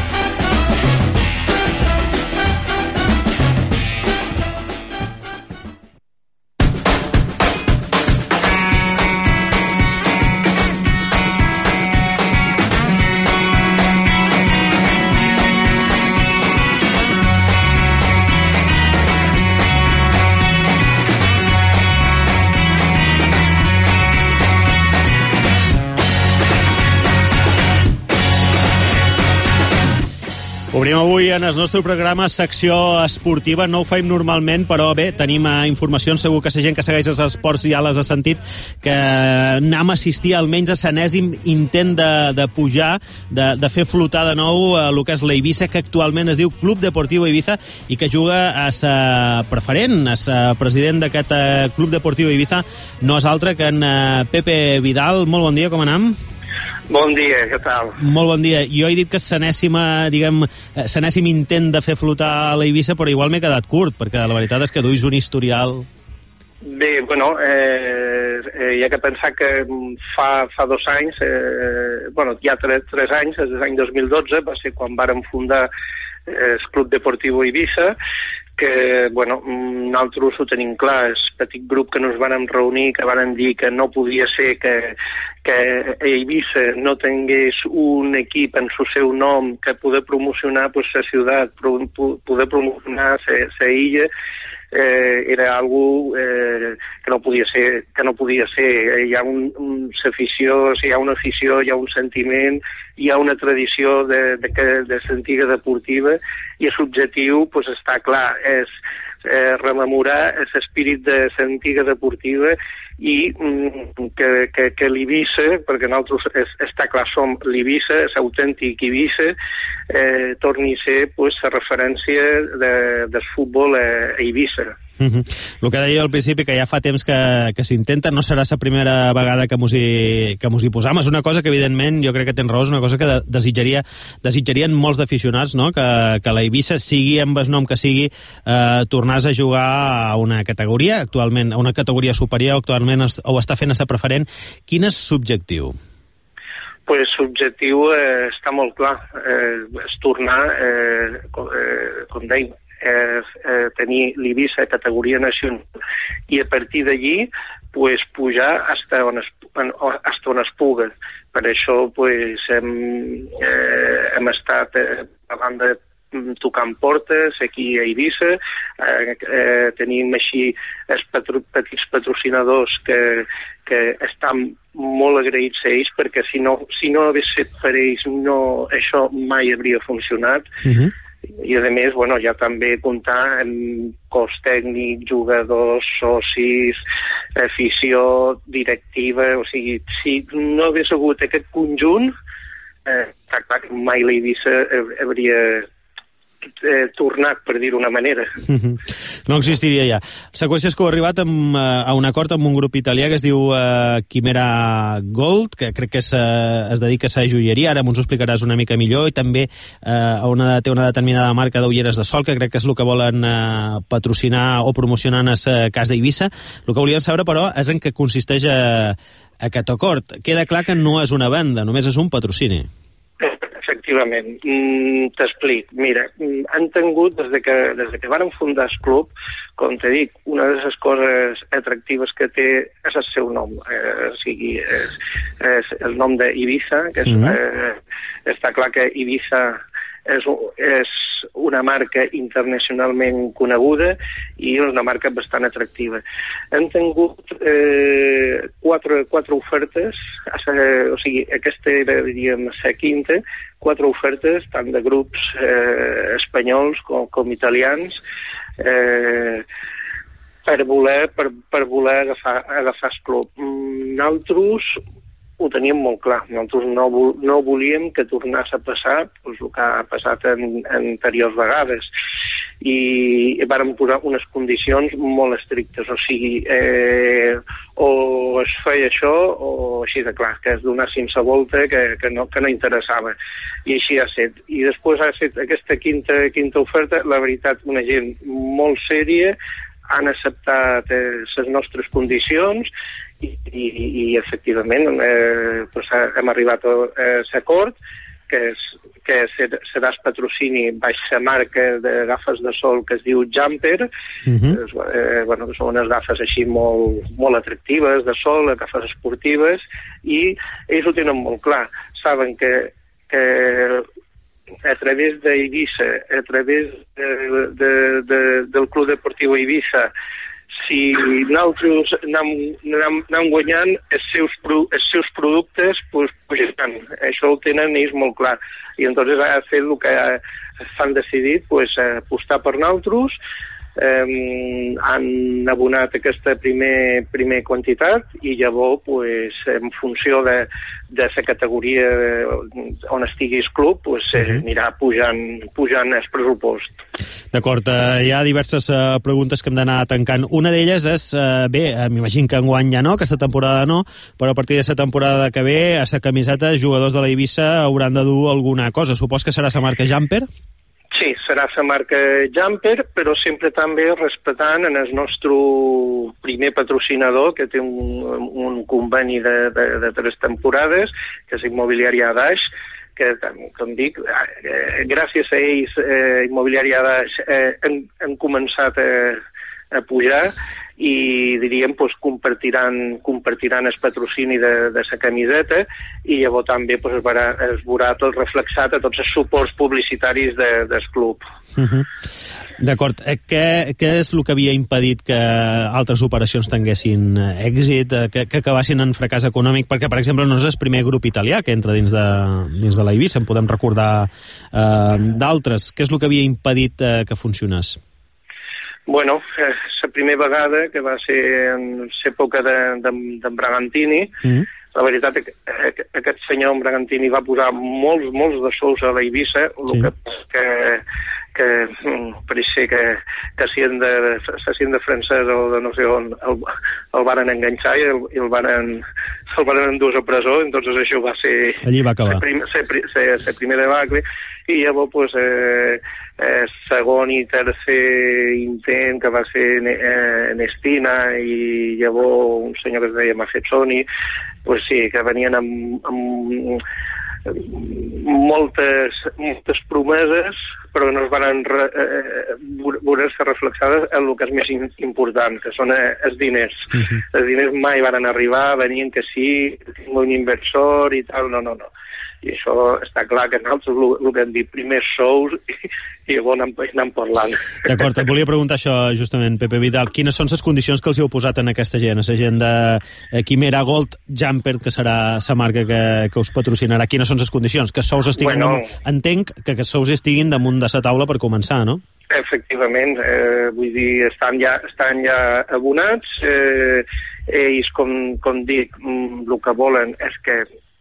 Obrim avui en el nostre programa secció esportiva, no ho fem normalment, però bé, tenim informacions, segur que la gent que segueix els esports ja les ha sentit, que anem a assistir almenys a l'enèsim intent de, de pujar, de, de fer flotar de nou el que és l'Eivissa, que actualment es diu Club Deportiu Eivissa i que juga a sa preferent, a sa president d'aquest Club Deportiu Eivissa, no és altre que en Pepe Vidal. Molt bon dia, com anem? Bon dia, què tal? Molt bon dia. Jo he dit que s'anèssima, diguem, s'anèssim intent de fer flotar l'Eivissa, però igual m'he quedat curt, perquè la veritat és que duis un historial... Bé, bueno, eh, eh, hi ha que pensar que fa, fa dos anys, eh, bueno, ja tres, tres anys, des de l'any dos mil dotze, va ser quan vàrem fundar el Club Deportiu Eivissa, que, bueno, nosaltres ho tenim clar, el petit grup que ens vàrem reunir, que vàrem dir que no podia ser que, que Eivissa no tingués un equip en el seu nom que poder promocionar pues, la ciutat, poder promocionar la illa, eh, era algo eh, que no podia ser, que no podia ser. Hi ha un, un afició, hi ha una afició, hi ha un sentiment, hi ha una tradició de, de, de, de l'antiga deportiva i l'objectiu pues, està clar, és eh, rememorar l'espírit de l'antiga deportiva i mm, que, que, que l'Eivissa, perquè nosaltres és, està clar, som l'Eivissa, és autèntic Eivissa, eh, torni a ser pues, la referència de, del futbol a Eivissa. Uh-huh. El que deia al principi, que ja fa temps que, que s'intenta, no serà la primera vegada que mos hi, que mos hi posam. És una cosa que, evidentment, jo crec que tens raó, és una cosa que de, desitjaria, desitjarien molts d'aficionats, no? que, que l'Eivissa, sigui amb el nom que sigui, eh, tornàs a jugar a una categoria, actualment, a una categoria superior, actualment es, ho està fent a ser preferent. Quin és l'objectiu? Pues l'objectiu eh, està molt clar, eh, és tornar, eh, com, eh, com deim, eh, eh, tenir l'Eivissa categoria nacional i a partir d'allí pues, pujar hasta on es, hasta on es puga. Per això pues, hem, eh, hem estat eh, parlant de tocant portes aquí a Eivissa, eh, eh, tenim així els patro, petits patrocinadors que, que estan molt agraïts a ells, perquè si no, si no hagués set per ells no, això mai hauria funcionat. Uh-huh. I a més, bueno, ja també comptar amb cos tècnic, jugadors, socis, afició, directiva, o sigui, si no hagués hagut aquest conjunt, eh, està clar que mai l'Eivissa hauria eh, tornat, per dir-ho d'una manera. No existiria ja. La qüestió és que heu arribat amb, a un acord amb un grup italià que es diu uh, Chimera Gold, que crec que es, uh, es dedica a la joieria, ara ens ho explicaràs una mica millor, i també uh, una, té una determinada marca d'ulleres de sol, que crec que és el que volen uh, patrocinar o promocionar en el cas d'Eivissa. El que volíem saber, però, és en què consisteix a, aquest acord. Queda clar que no és una venda, només és un patrocini. efectivament. Mm, T'explic. Mira, han tingut, des de que, des de que varen fundar el club, com te dic, una de les coses atractives que té és el seu nom. Eh, o sigui, és, és el nom d'Ibiza, que és, mm-hmm. eh, està clar que Ibiza és, és una marca internacionalment coneguda i és una marca bastant atractiva. Han tingut eh, quatre, quatre ofertes, o sigui, aquesta era, diríem, la quinta, quatre ofertes, tant de grups eh, espanyols com, com italians, eh, per voler, per, per voler agafar, agafar el club. Nosaltres ho teníem molt clar. Nosaltres no, no volíem que tornés a passar doncs, el que ha passat en, en anteriors vegades. I vàrem posar unes condicions molt estrictes. O sigui, eh, o es feia això o així de clar, que es donessin la volta que, que, no, que no interessava. I així ha estat. I després ha estat aquesta quinta, quinta oferta, la veritat, una gent molt sèria, han acceptat eh, les nostres condicions i, i, i efectivament eh, pues, hem arribat a, a l'acord que, és, que serà el patrocini baix la marca de gafes de sol que es diu Jumper. Mm-hmm. eh, bueno, són unes gafes així molt, molt atractives de sol, gafes esportives, i ells ho tenen molt clar. Saben que, que a través d'Eivissa, a través de, de, de, del Club Deportiu Eivissa, si nosaltres anem, anem, anem guanyant els seus, els seus productes, pues, pujaran. Això ho tenen ells molt clar. I entonces ha fet el que s'han decidit, pues, apostar per nosaltres. Eh, han abonat aquesta primer, primer quantitat i llavors, pues, en funció de, de la categoria on estigui el club, pues, eh, uh-huh. anirà pujant, pujant el pressupost. D'acord, eh, hi ha diverses eh, preguntes que hem d'anar tancant. Una d'elles és, eh, bé, eh, m'imagino que enguany ja no, aquesta temporada no, però a partir de la temporada que ve, a la camiseta, els jugadors de l'Eivissa hauran de dur alguna cosa. Supos que serà la marca Jumper? Sí, serà la marca Jumper, però sempre també respectant en el nostre primer patrocinador, que té un, un conveni de, de, de tres temporades, que és Immobiliària Adaix, que, com dic, eh, gràcies a ells, eh, Immobiliària Adaix, eh, han, han començat a, a pujar, i diríem pues, compartiran, compartiran el patrocini de, de la camiseta i llavors també pues, es, veurà, es veurà tot reflexat a tots els suports publicitaris de, del club. Uh-huh. D'acord. Què, què és el que havia impedit que altres operacions tinguessin èxit, que, que acabassin en fracàs econòmic? Perquè, per exemple, no és el primer grup italià que entra dins de, dins de l'Eivissa, en podem recordar eh, d'altres. Què és el que havia impedit eh, que funcionés? Bueno, la eh, primera vegada, que va ser en l'època d'en de, de Bragantini, mm. la veritat és que aquest senyor Bragantini va posar molts, molts de sous a l'Eivissa, sí. el que, que, que pareix ser que, que si hem de, si hem de francès o de no sé on, el, el varen enganxar i el, i el varen, el varen endur a presó, entonces això va ser... Allí va acabar. La primera debacle, i llavors, pues, eh, eh, segon i tercer intent que va ser en Estina i llavors un senyor que es deia Mafezzoni, pues sí, que venien amb, amb moltes, moltes promeses però no es van eh, veure-se reflexades en el que és més important, que són eh, els diners. Uh-huh. Els diners mai van arribar, venien que sí, tinc un inversor i tal, no, no, no. I això està clar que nosaltres el que hem dit, primers sous i, i llavors anem, anem parlant. D'acord, et volia preguntar això justament, Pepe Vidal. Quines són les condicions que els heu posat en aquesta gent, a la gent de Quimera Gold Jumper, que serà la marca que, que us patrocinarà? Quines són les condicions? Que sous estiguin bueno, damunt... Entenc que que sous estiguin damunt de la taula per començar, no? Efectivament, eh, vull dir, estan ja, estan ja abonats, eh, ells, com, com dic, el que volen és que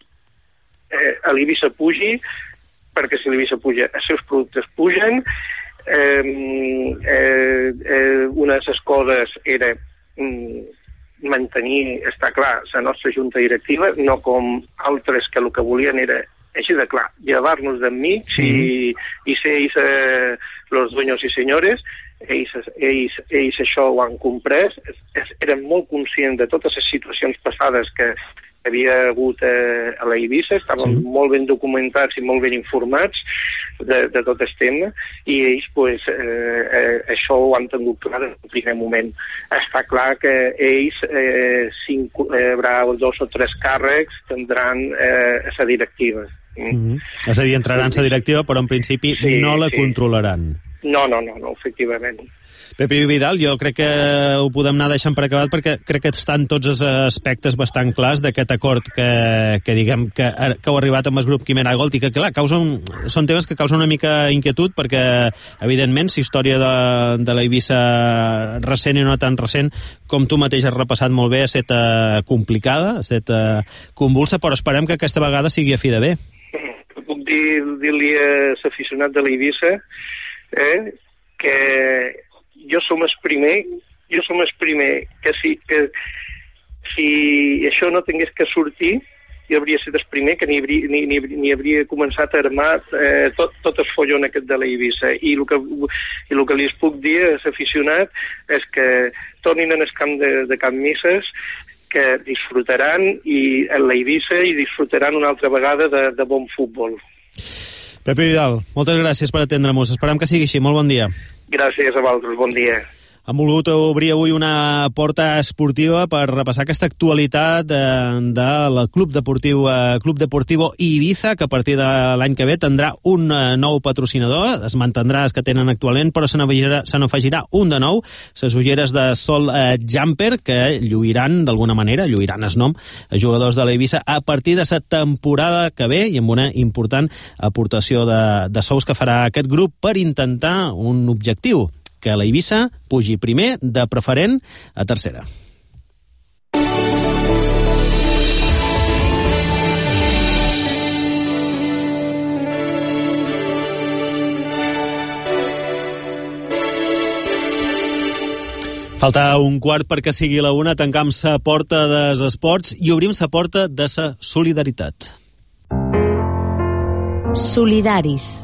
eh, a l'Eivissa pugi, perquè si l'Eivissa puja, els seus productes pugen. Eh, eh, eh, una de les coses era mm, mantenir, està clar, la nostra junta directiva, no com altres que el que volien era així de clar, llevar-nos d'enmig sí. i, i ser ells eh, los dueños i senyores, ells, ells, ells això ho han comprès, eren molt conscients de totes les situacions passades que havia hagut eh, a la Eivissa, estaven sí. molt ben documentats i molt ben informats de, de tot el tema, i ells pues, eh, eh, això ho han tingut clar en el primer moment. Està clar que ells, eh, cinc, eh, dos o tres càrrecs, tindran eh, la directiva. Mm. Mm-hmm. És a dir, entraran a la directiva, però en principi sí, no la sí. controlaran. No, no, no, no, efectivament. Pepe Vidal, jo crec que ho podem anar deixant per acabat perquè crec que estan tots els aspectes bastant clars d'aquest acord que, que diguem que, que heu arribat amb el grup Quimera Gold i que, clar, causen, són temes que causen una mica inquietud perquè, evidentment, la història de, de la Eivissa recent i no tan recent, com tu mateix has repassat molt bé, ha estat uh, complicada, ha estat uh, convulsa, però esperem que aquesta vegada sigui a fi de bé. Puc dir, dir-li a l'aficionat de la Eivissa eh, que jo som el primer, jo som el primer que si, que si això no tingués que sortir, jo hauria estat el primer que ni, ni, ni, ni hauria començat a armar eh, tot, tot el follon aquest de la Eivissa. I el que, i el que li puc dir a l'aficionat és que tornin en el camp de, de Can Misses, que disfrutaran i en la Eivissa i disfrutaran una altra vegada de, de bon futbol. Pepe Vidal, moltes gràcies per atendre-nos. Esperem que sigui així. Molt bon dia. Gràcies a vosaltres, bon dia. Hem volgut obrir avui una porta esportiva per repassar aquesta actualitat del de, de Club Deportiu eh, Club Deportivo Ibiza, que a partir de l'any que ve tindrà un eh, nou patrocinador, es mantindrà els que tenen actualment, però se n'afegirà, se n'afegirà un de nou, les ulleres de sol eh, Jumper, que lluiran d'alguna manera, lluiran el nom a jugadors de la Ibiza a partir de la temporada que ve i amb una important aportació de, de sous que farà aquest grup per intentar un objectiu, que la Eivissa pugi primer de preferent a tercera. Falta un quart perquè sigui la una, tancam sa porta dels esports i obrim sa porta de sa solidaritat. Solidaris.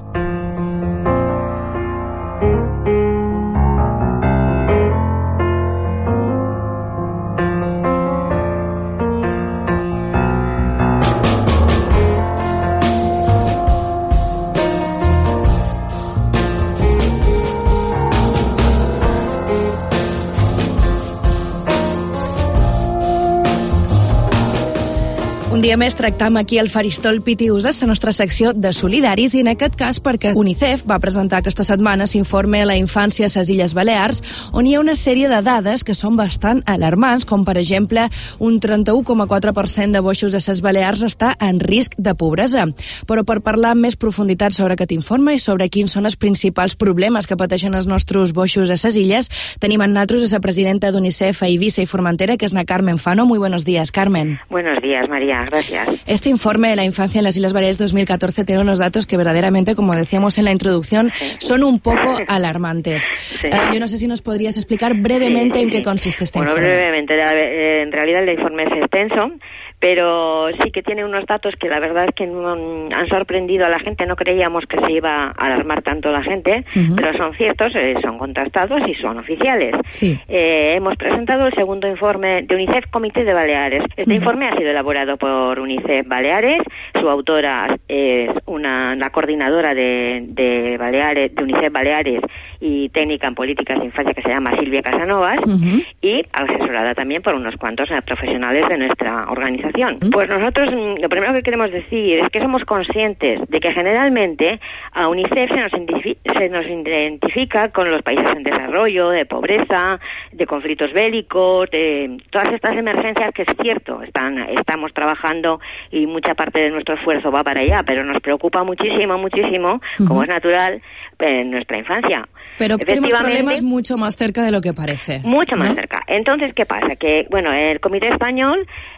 Un dia més tractam aquí al Faristol Pitiusas, la nostra secció de solidaris, i en aquest cas perquè UNICEF va presentar aquesta setmana l'informe a la infància a les Illes Balears, on hi ha una sèrie de dades que són bastant alarmants, com per exemple un trenta-u coma quatre per cent de boixos a les Balears està en risc de pobresa. Però per parlar amb més profunditat sobre aquest informe i sobre quins són els principals problemes que pateixen els nostres boixos a les illes, tenim amb nosaltres a la presidenta d'UNICEF a Eivissa i Formentera, que és na Carmen Fano. Muy buenos días, Carmen. Buenos días, María. Gracias. Este informe de la infancia en las Islas Baleares dos mil catorce tiene unos datos que verdaderamente, como decíamos en la introducción, sí. son un poco alarmantes. Sí. Uh, yo no sé si nos podrías explicar brevemente sí, en qué sí. consiste este bueno, informe. Bueno, brevemente. En realidad el informe es extenso, pero sí que tiene unos datos que la verdad es que han sorprendido a la gente. No creíamos que se iba a alarmar tanto la gente, uh-huh. pero son ciertos, eh, son contrastados y son oficiales. Sí. Eh, hemos presentado el segundo informe de UNICEF Comité de Baleares. Este uh-huh. informe ha sido elaborado por UNICEF Baleares. Su autora es una, la coordinadora de, de, Baleares, de UNICEF Baleares y técnica en políticas de infancia, que se llama Silvia Casanovas, uh-huh. y asesorada también por unos cuantos eh, profesionales de nuestra organización. Pues nosotros lo primero que queremos decir es que somos conscientes de que generalmente a UNICEF se nos, se nos identifica con los países en desarrollo, de pobreza, de conflictos bélicos, de todas estas emergencias que es cierto, están, estamos trabajando y mucha parte de nuestro esfuerzo va para allá, pero nos preocupa muchísimo, muchísimo, uh-huh. como es natural, en nuestra infancia. Pero tenemos problemas mucho más cerca de lo que parece. Mucho más ¿no? cerca. Entonces, ¿qué pasa? Que, bueno, el Comité Español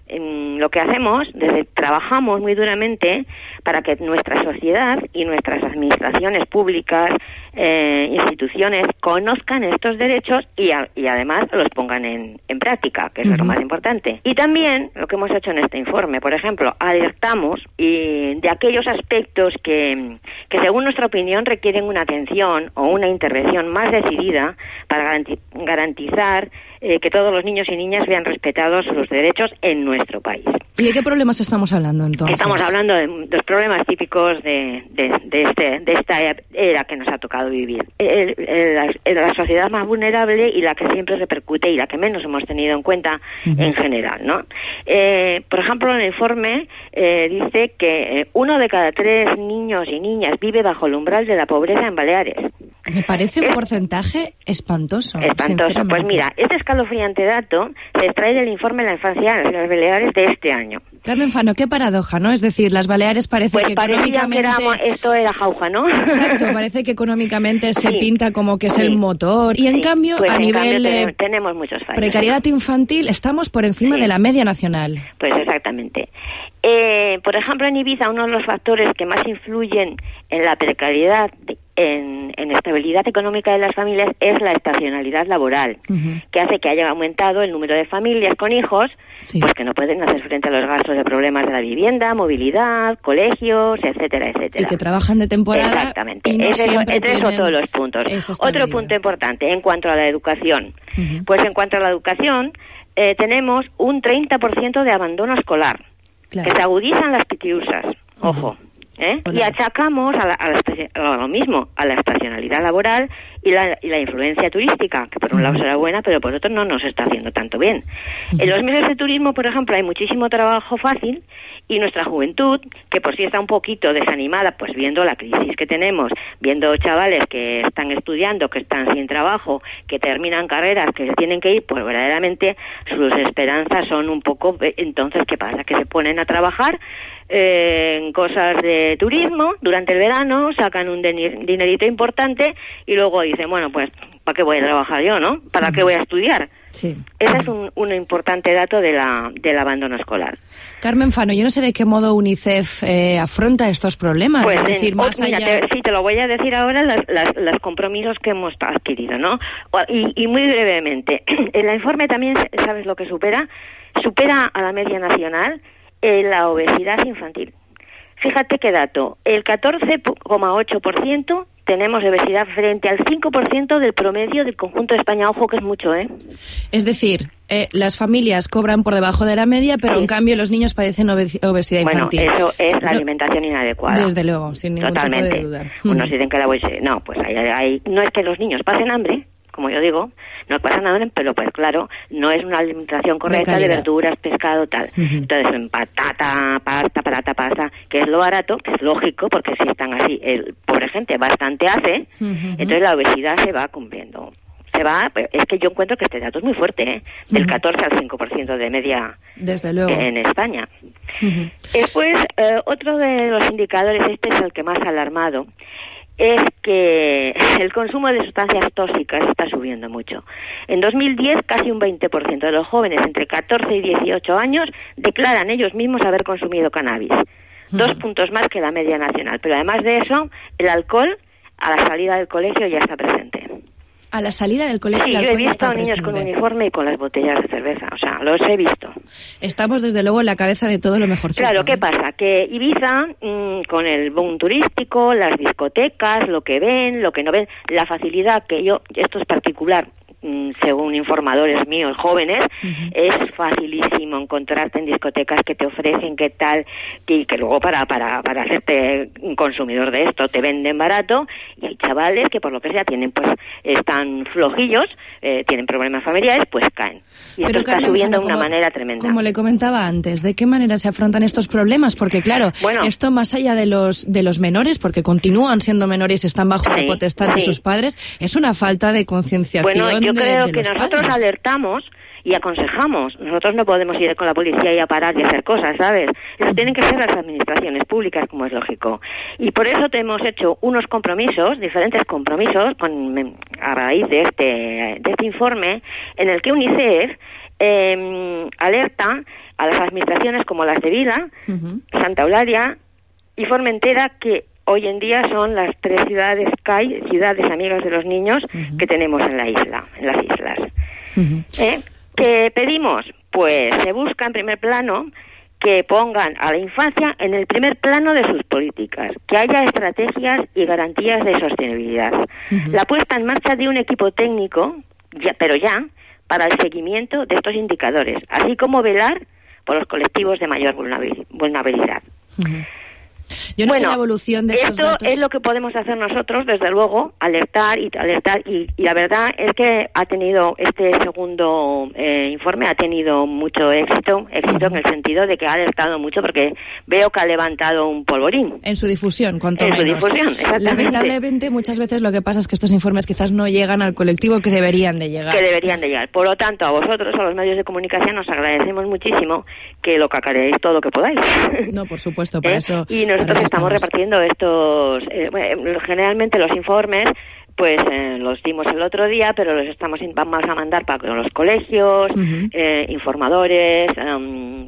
eh, lo que hacemos, desde trabajamos muy duramente para que nuestra sociedad y nuestras administraciones públicas, eh, instituciones, conozcan estos derechos y, a, y además los pongan en, en práctica, que es uh-huh. lo más importante. Y también lo que hemos hecho en este informe, por ejemplo, alertamos y de aquellos aspectos que, que según nuestra opinión requieren una atención o una intervención más decidida para garanti- garantizar eh, que todos los niños y niñas vean respetados sus derechos en nuestro país. ¿Y de qué problemas estamos hablando entonces? Estamos hablando de los problemas típicos de, de, de, este, de esta era que nos ha tocado vivir. El, el, la, la sociedad más vulnerable y la que siempre repercute y la que menos hemos tenido en cuenta uh-huh. en general, ¿no? Eh, por ejemplo, en el informe eh, dice que uno de cada tres niños y niñas vive bajo el umbral de la pobreza en Baleares. Me parece un es, porcentaje espantoso. Espantoso. Pues mira, este escalofriante dato se extrae del informe de la infancia en las Baleares de este año. Carmen Fano, qué paradoja, ¿no? Es decir, las Baleares parece pues que económicamente... Que era, esto era jauja, ¿no? Exacto, parece que económicamente se sí. pinta como que es sí. el motor. Y en sí. cambio, pues a en nivel cambio, de tenemos, tenemos muchos fallos. Precariedad infantil, estamos por encima sí. de la media nacional. Pues exactamente. Eh, por ejemplo, en Ibiza, uno de los factores que más influyen en la precariedad, en, en estabilidad económica de las familias, es la estacionalidad laboral, uh-huh. que hace que haya aumentado el número de familias con hijos, sí. pues que no pueden hacer frente a los gastos de problemas de la vivienda, movilidad, colegios, etcétera, etcétera. Y que trabajan de temporada. Exactamente. Y no Ese, siempre entre esos todos los puntos. Otro punto importante, en cuanto a la educación. Uh-huh. Pues en cuanto a la educación, eh, tenemos un treinta por ciento de abandono escolar. Claro. Que se agudizan las pitiusas, ojo, ¿eh? Bueno. Y achacamos a, la, a, la, a lo mismo, a la estacionalidad laboral y la, y la influencia turística, que por un lado será buena, pero por otro no nos está haciendo tanto bien. En los meses de turismo, por ejemplo, hay muchísimo trabajo fácil y nuestra juventud, que por sí está un poquito desanimada, pues viendo la crisis que tenemos, viendo chavales que están estudiando, que están sin trabajo, que terminan carreras, que se tienen que ir, pues verdaderamente sus esperanzas son un poco... Entonces, ¿qué pasa? Que se ponen a trabajar eh, en cosas de turismo durante el verano, sacan un dinerito importante y luego dicen, bueno, pues, ¿para qué voy a trabajar yo, no? ¿Para qué voy a estudiar? Sí. Ese es un, un importante dato de la, del abandono escolar. Carmen Fano, yo no sé de qué modo UNICEF eh, afronta estos problemas. Pues es decir, en, más mira, allá... te, sí, te lo voy a decir ahora, las, las, los compromisos que hemos adquirido, ¿no? Y, y muy brevemente, el informe también, ¿sabes lo que supera? Supera a la media nacional eh, la obesidad infantil. Fíjate qué dato, el catorce coma ocho por ciento tenemos obesidad frente al cinco por ciento del promedio del conjunto de España. Ojo que es mucho, ¿eh? Es decir, eh, las familias cobran por debajo de la media, pero sí. en cambio los niños padecen obes- obesidad infantil. Bueno, eso es la no, alimentación inadecuada. Desde luego, sin ningún Totalmente. tipo de duda. Unos dicen que la obesidad... No, pues hay, hay, no es que los niños pasen hambre, como yo digo, no pasan hambre, pero pues claro, no es una alimentación correcta de, de verduras, pescado, tal. Uh-huh. Entonces, en patata, pasta, patata, pasta, que es lo barato, que es lógico, porque si están así, el pobre gente bastante hace, uh-huh. entonces la obesidad se va cumpliendo. Se va, es que yo encuentro que este dato es muy fuerte, ¿eh? Del catorce al cinco por ciento de media. Desde luego. En España. Uh-huh. Después, eh, otro de los indicadores, este es el que más ha alarmado, es que el consumo de sustancias tóxicas está subiendo mucho. En dos mil diez, casi un veinte por ciento de los jóvenes entre catorce y dieciocho años declaran ellos mismos haber consumido cannabis. Uh-huh. Dos puntos más que la media nacional. Pero además de eso, el alcohol a la salida del colegio ya está presente. A la salida del colegio. Sí, yo he visto a niños con uniforme y con las botellas de cerveza, o sea, los he visto. Estamos desde luego en la cabeza de todo lo mejorcito. Claro, ¿qué ¿eh? pasa? Que Ibiza, mmm, con el boom turístico, las discotecas, lo que ven, lo que no ven, la facilidad que yo, esto es particular, según informadores míos jóvenes, uh-huh. es facilísimo encontrarte en discotecas que te ofrecen qué tal, y que luego para, para, para hacerte un consumidor de esto te venden barato, y hay chavales que por lo que sea tienen, pues, están flojillos, eh, tienen problemas familiares, pues caen. Y esto Pero, está Carmen, subiendo Fano, de una como, manera tremenda. Como le comentaba antes, ¿de qué manera se afrontan estos problemas? Porque claro, bueno, esto más allá de los de los menores, porque continúan siendo menores y están bajo sí, la potestad sí. de sus padres, es una falta de concienciación. Bueno, yo de, creo de que nosotros padres. alertamos y aconsejamos. Nosotros no podemos ir con la policía y a parar y hacer cosas, ¿sabes? Eso tienen que ser las administraciones públicas, como es lógico. Y por eso te hemos hecho unos compromisos, diferentes compromisos, con, a raíz de este, de este informe, en el que UNICEF eh, alerta a las administraciones como las de Vila, uh-huh. Santa Eulalia y Formentera, que hoy en día son las tres ciudades C A I, ciudades amigas de los niños, uh-huh. que tenemos en la isla, en las islas. Uh-huh. ¿Eh? ¿Qué pedimos? Pues se busca en primer plano que pongan a la infancia en el primer plano de sus políticas, que haya estrategias y garantías de sostenibilidad. Uh-huh. La puesta en marcha de un equipo técnico, ya, pero ya, para el seguimiento de estos indicadores, así como velar por los colectivos de mayor vulnerabilidad. Uh-huh. Yo no bueno, sé la evolución de estos esto datos. es lo que podemos hacer nosotros, desde luego, alertar y alertar y, y la verdad es que ha tenido este segundo eh, informe ha tenido mucho éxito, éxito uh-huh. en el sentido de que ha alertado mucho porque veo que ha levantado un polvorín. En su difusión, cuanto en menos. En su difusión, exactamente. Lamentablemente, muchas veces lo que pasa es que estos informes quizás no llegan al colectivo que deberían de llegar. Que deberían de llegar. Por lo tanto, a vosotros, a los medios de comunicación, os agradecemos muchísimo que lo cacareéis todo lo que podáis. No, por supuesto, para ¿Eh? eso. Y nosotros estamos, estamos repartiendo estos, eh, bueno, generalmente los informes, pues eh, los dimos el otro día, pero los estamos vamos a mandar para los colegios, uh-huh. eh, informadores, um,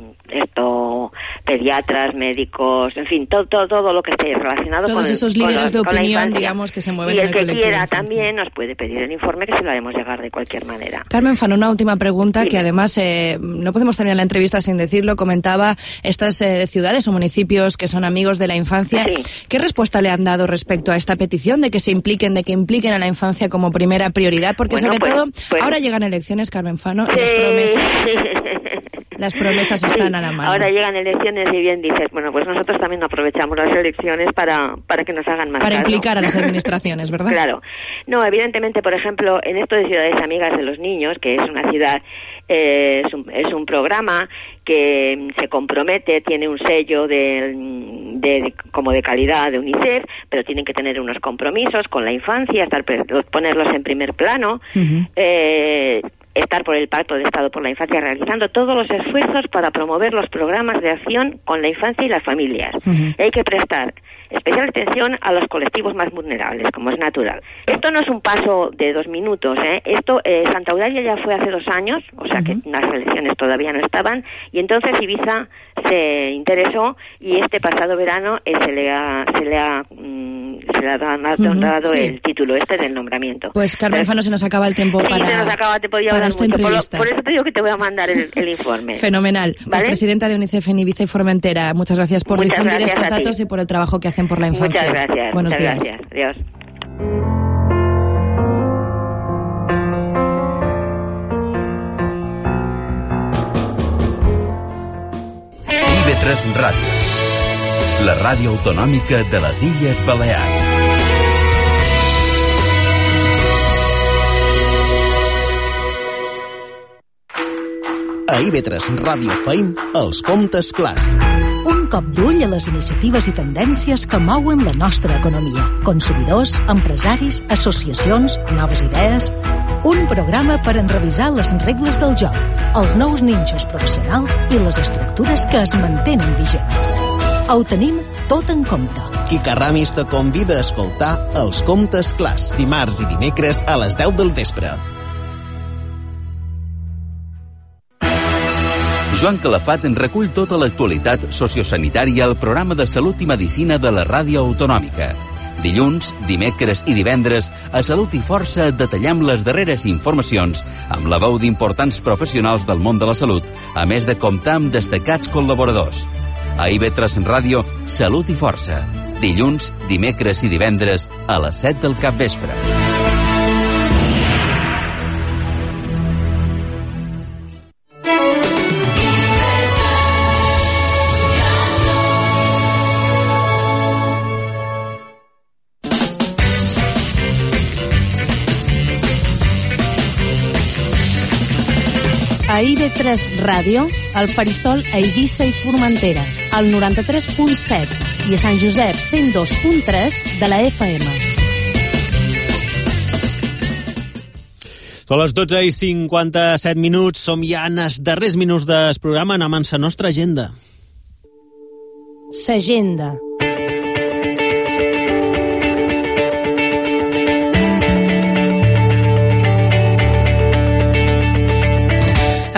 esto, pediatras, médicos, en fin, todo todo, todo lo que esté relacionado todos con Todos esos el, líderes con de opinión, digamos, que se mueven y en el el que colectivo. quiera también nos puede pedir el informe, que se lo haremos llegar de cualquier manera. Carmen Fano, una última pregunta. Dime. Que además eh, no podemos terminar la entrevista sin decirlo. Comentaba estas eh, ciudades o municipios que son amigos de la infancia. Sí. ¿Qué respuesta le han dado respecto a esta petición de que se impliquen, de que impliquen a la infancia como primera prioridad? Porque bueno, sobre pues, todo pues, ahora llegan elecciones, Carmen Fano, sí, y las promesas, sí. las promesas están sí, a la mano. Ahora llegan elecciones y bien dices, bueno, pues nosotros también aprovechamos las elecciones para, para que nos hagan más Para caso. implicar a las administraciones, ¿verdad? Claro. No, evidentemente, por ejemplo, en esto de Ciudades Amigas de los Niños, que es una ciudad, eh, es, un, es un programa que se compromete, tiene un sello de, de, de como de calidad de UNICEF, pero tienen que tener unos compromisos con la infancia, estar ponerlos en primer plano, uh-huh. eh, estar por el Pacto de Estado por la Infancia, realizando todos los esfuerzos para promover los programas de acción con la infancia y las familias. Uh-huh. Hay que prestar especial atención a los colectivos más vulnerables, como es natural. Esto no es un paso de dos minutos, ¿eh? Esto, eh, Santa Eulalia ya fue hace dos años, o sea uh-huh. que las elecciones todavía no estaban, y entonces Ibiza se interesó y este pasado verano eh, se le ha, se le ha, mm, se le ha dado, uh-huh. dado sí. el título este del nombramiento. Pues Carmen Fano, se nos acaba el tiempo sí, para, se nos acaba, te podía para hablar esta mucho. entrevista. Por, lo, por eso te digo que te voy a mandar el, el informe. Fenomenal. ¿Vale? Pues presidenta de UNICEF en Ibiza y Formentera, muchas gracias por muchas difundir gracias estos datos y por el trabajo que hacen por la infancia. Muchas gracias. Buenos muchas días. Gracias. Adiós. I V tres Ràdio, la ràdio autonòmica de les Illes Balears. A I V tres Ràdio feim Els Comptes Clars. Un cop d'ull a les iniciatives i tendències que mouen la nostra economia. Consumidors, empresaris, associacions, noves idees... Un programa per enrevisar les regles del joc, els nous ninxos professionals i les estructures que es mantenen vigents. Ho tenim tot en compte. Quica Ramis te convida a escoltar Els Comptes Clars, dimarts i dimecres a les deu del vespre. Joan Calafat en recull tota l'actualitat sociosanitària al programa de Salut i Medicina de la Ràdio Autonòmica. Dilluns, dimecres i divendres, a Salut i Força detallem les darreres informacions amb la veu d'importants professionals del món de la salut, a més de comptar amb destacats col·laboradors. A I V tres Ràdio, Salut i Força. Dilluns, dimecres i divendres, a les set del capvespre. A I V tres Ràdio, al Faristol a Eivissa i Formentera, al noranta-tres punt set i a Sant Josep cent dos punt tres de la F M. Són les dotze i cinquanta-set minuts, som ja en els darrers minuts del programa, anem amb la nostra agenda. S'agenda.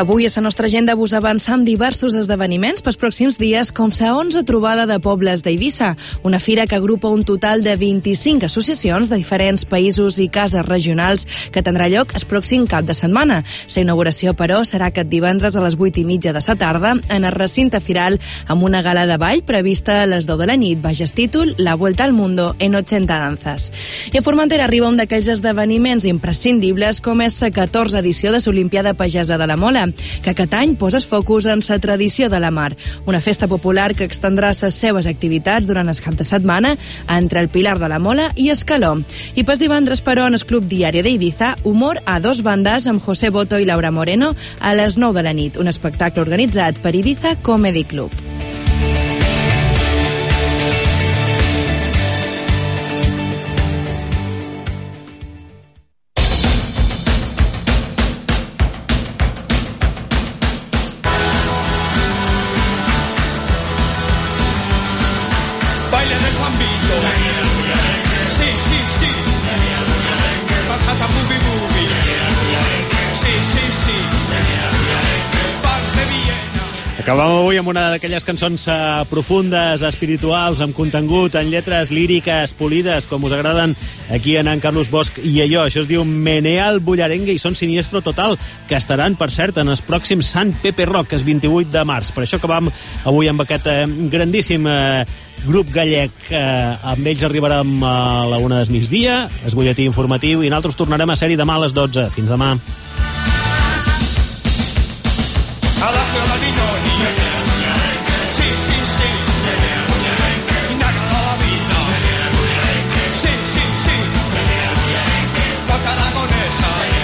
Avui a la nostra agenda vos avançam diversos esdeveniments pels pròxims dies, com la onzena trobada de pobles d'Eivissa, una fira que agrupa un total de vint-i-cinc associacions de diferents països i cases regionals que tindrà lloc el pròxim cap de setmana. La inauguració, però, serà aquest divendres a les vuit i mitja de la tarda en el recinte firal amb una gala de ball prevista a les deu de la nit, baix el títol La Vuelta al Mundo en ochenta danzas. I a Formentera arriba un d'aquells esdeveniments imprescindibles com és la catorze edició de l'Olimpiada Pagesa de la Mola, que aquest any posa el focus en la tradició de la mar, una festa popular que extendrà les seves activitats durant el cap de setmana entre el Pilar de la Mola i Escaló. I pas divendres, però, en el Club Diari d'Eivissa, humor a dos bandes amb José Boto i Laura Moreno a les nou de la nit, un espectacle organitzat per Ibiza Comedy Club. Acabem avui amb una d'aquelles cançons uh, profundes, espirituals, amb contingut, en lletres líriques, polides, com us agraden aquí en en Carlos Bosch i allò. Això es diu Meneal Bullarengue i són Siniestro Total, que estaran, per cert, en el pròxim Sant Pepe Rock, que és vint-i-vuit de març. Per això acabam avui amb aquest uh, grandíssim uh, grup gallec. Uh, amb ells arribarem a la una del migdia, el butlletí informatiu, i nosaltres tornarem a ser-hi demà a les dotze. Fins demà. Sí, sí, sí. Y nada a la vida. Sí, sí, sí. Toca aragonesa.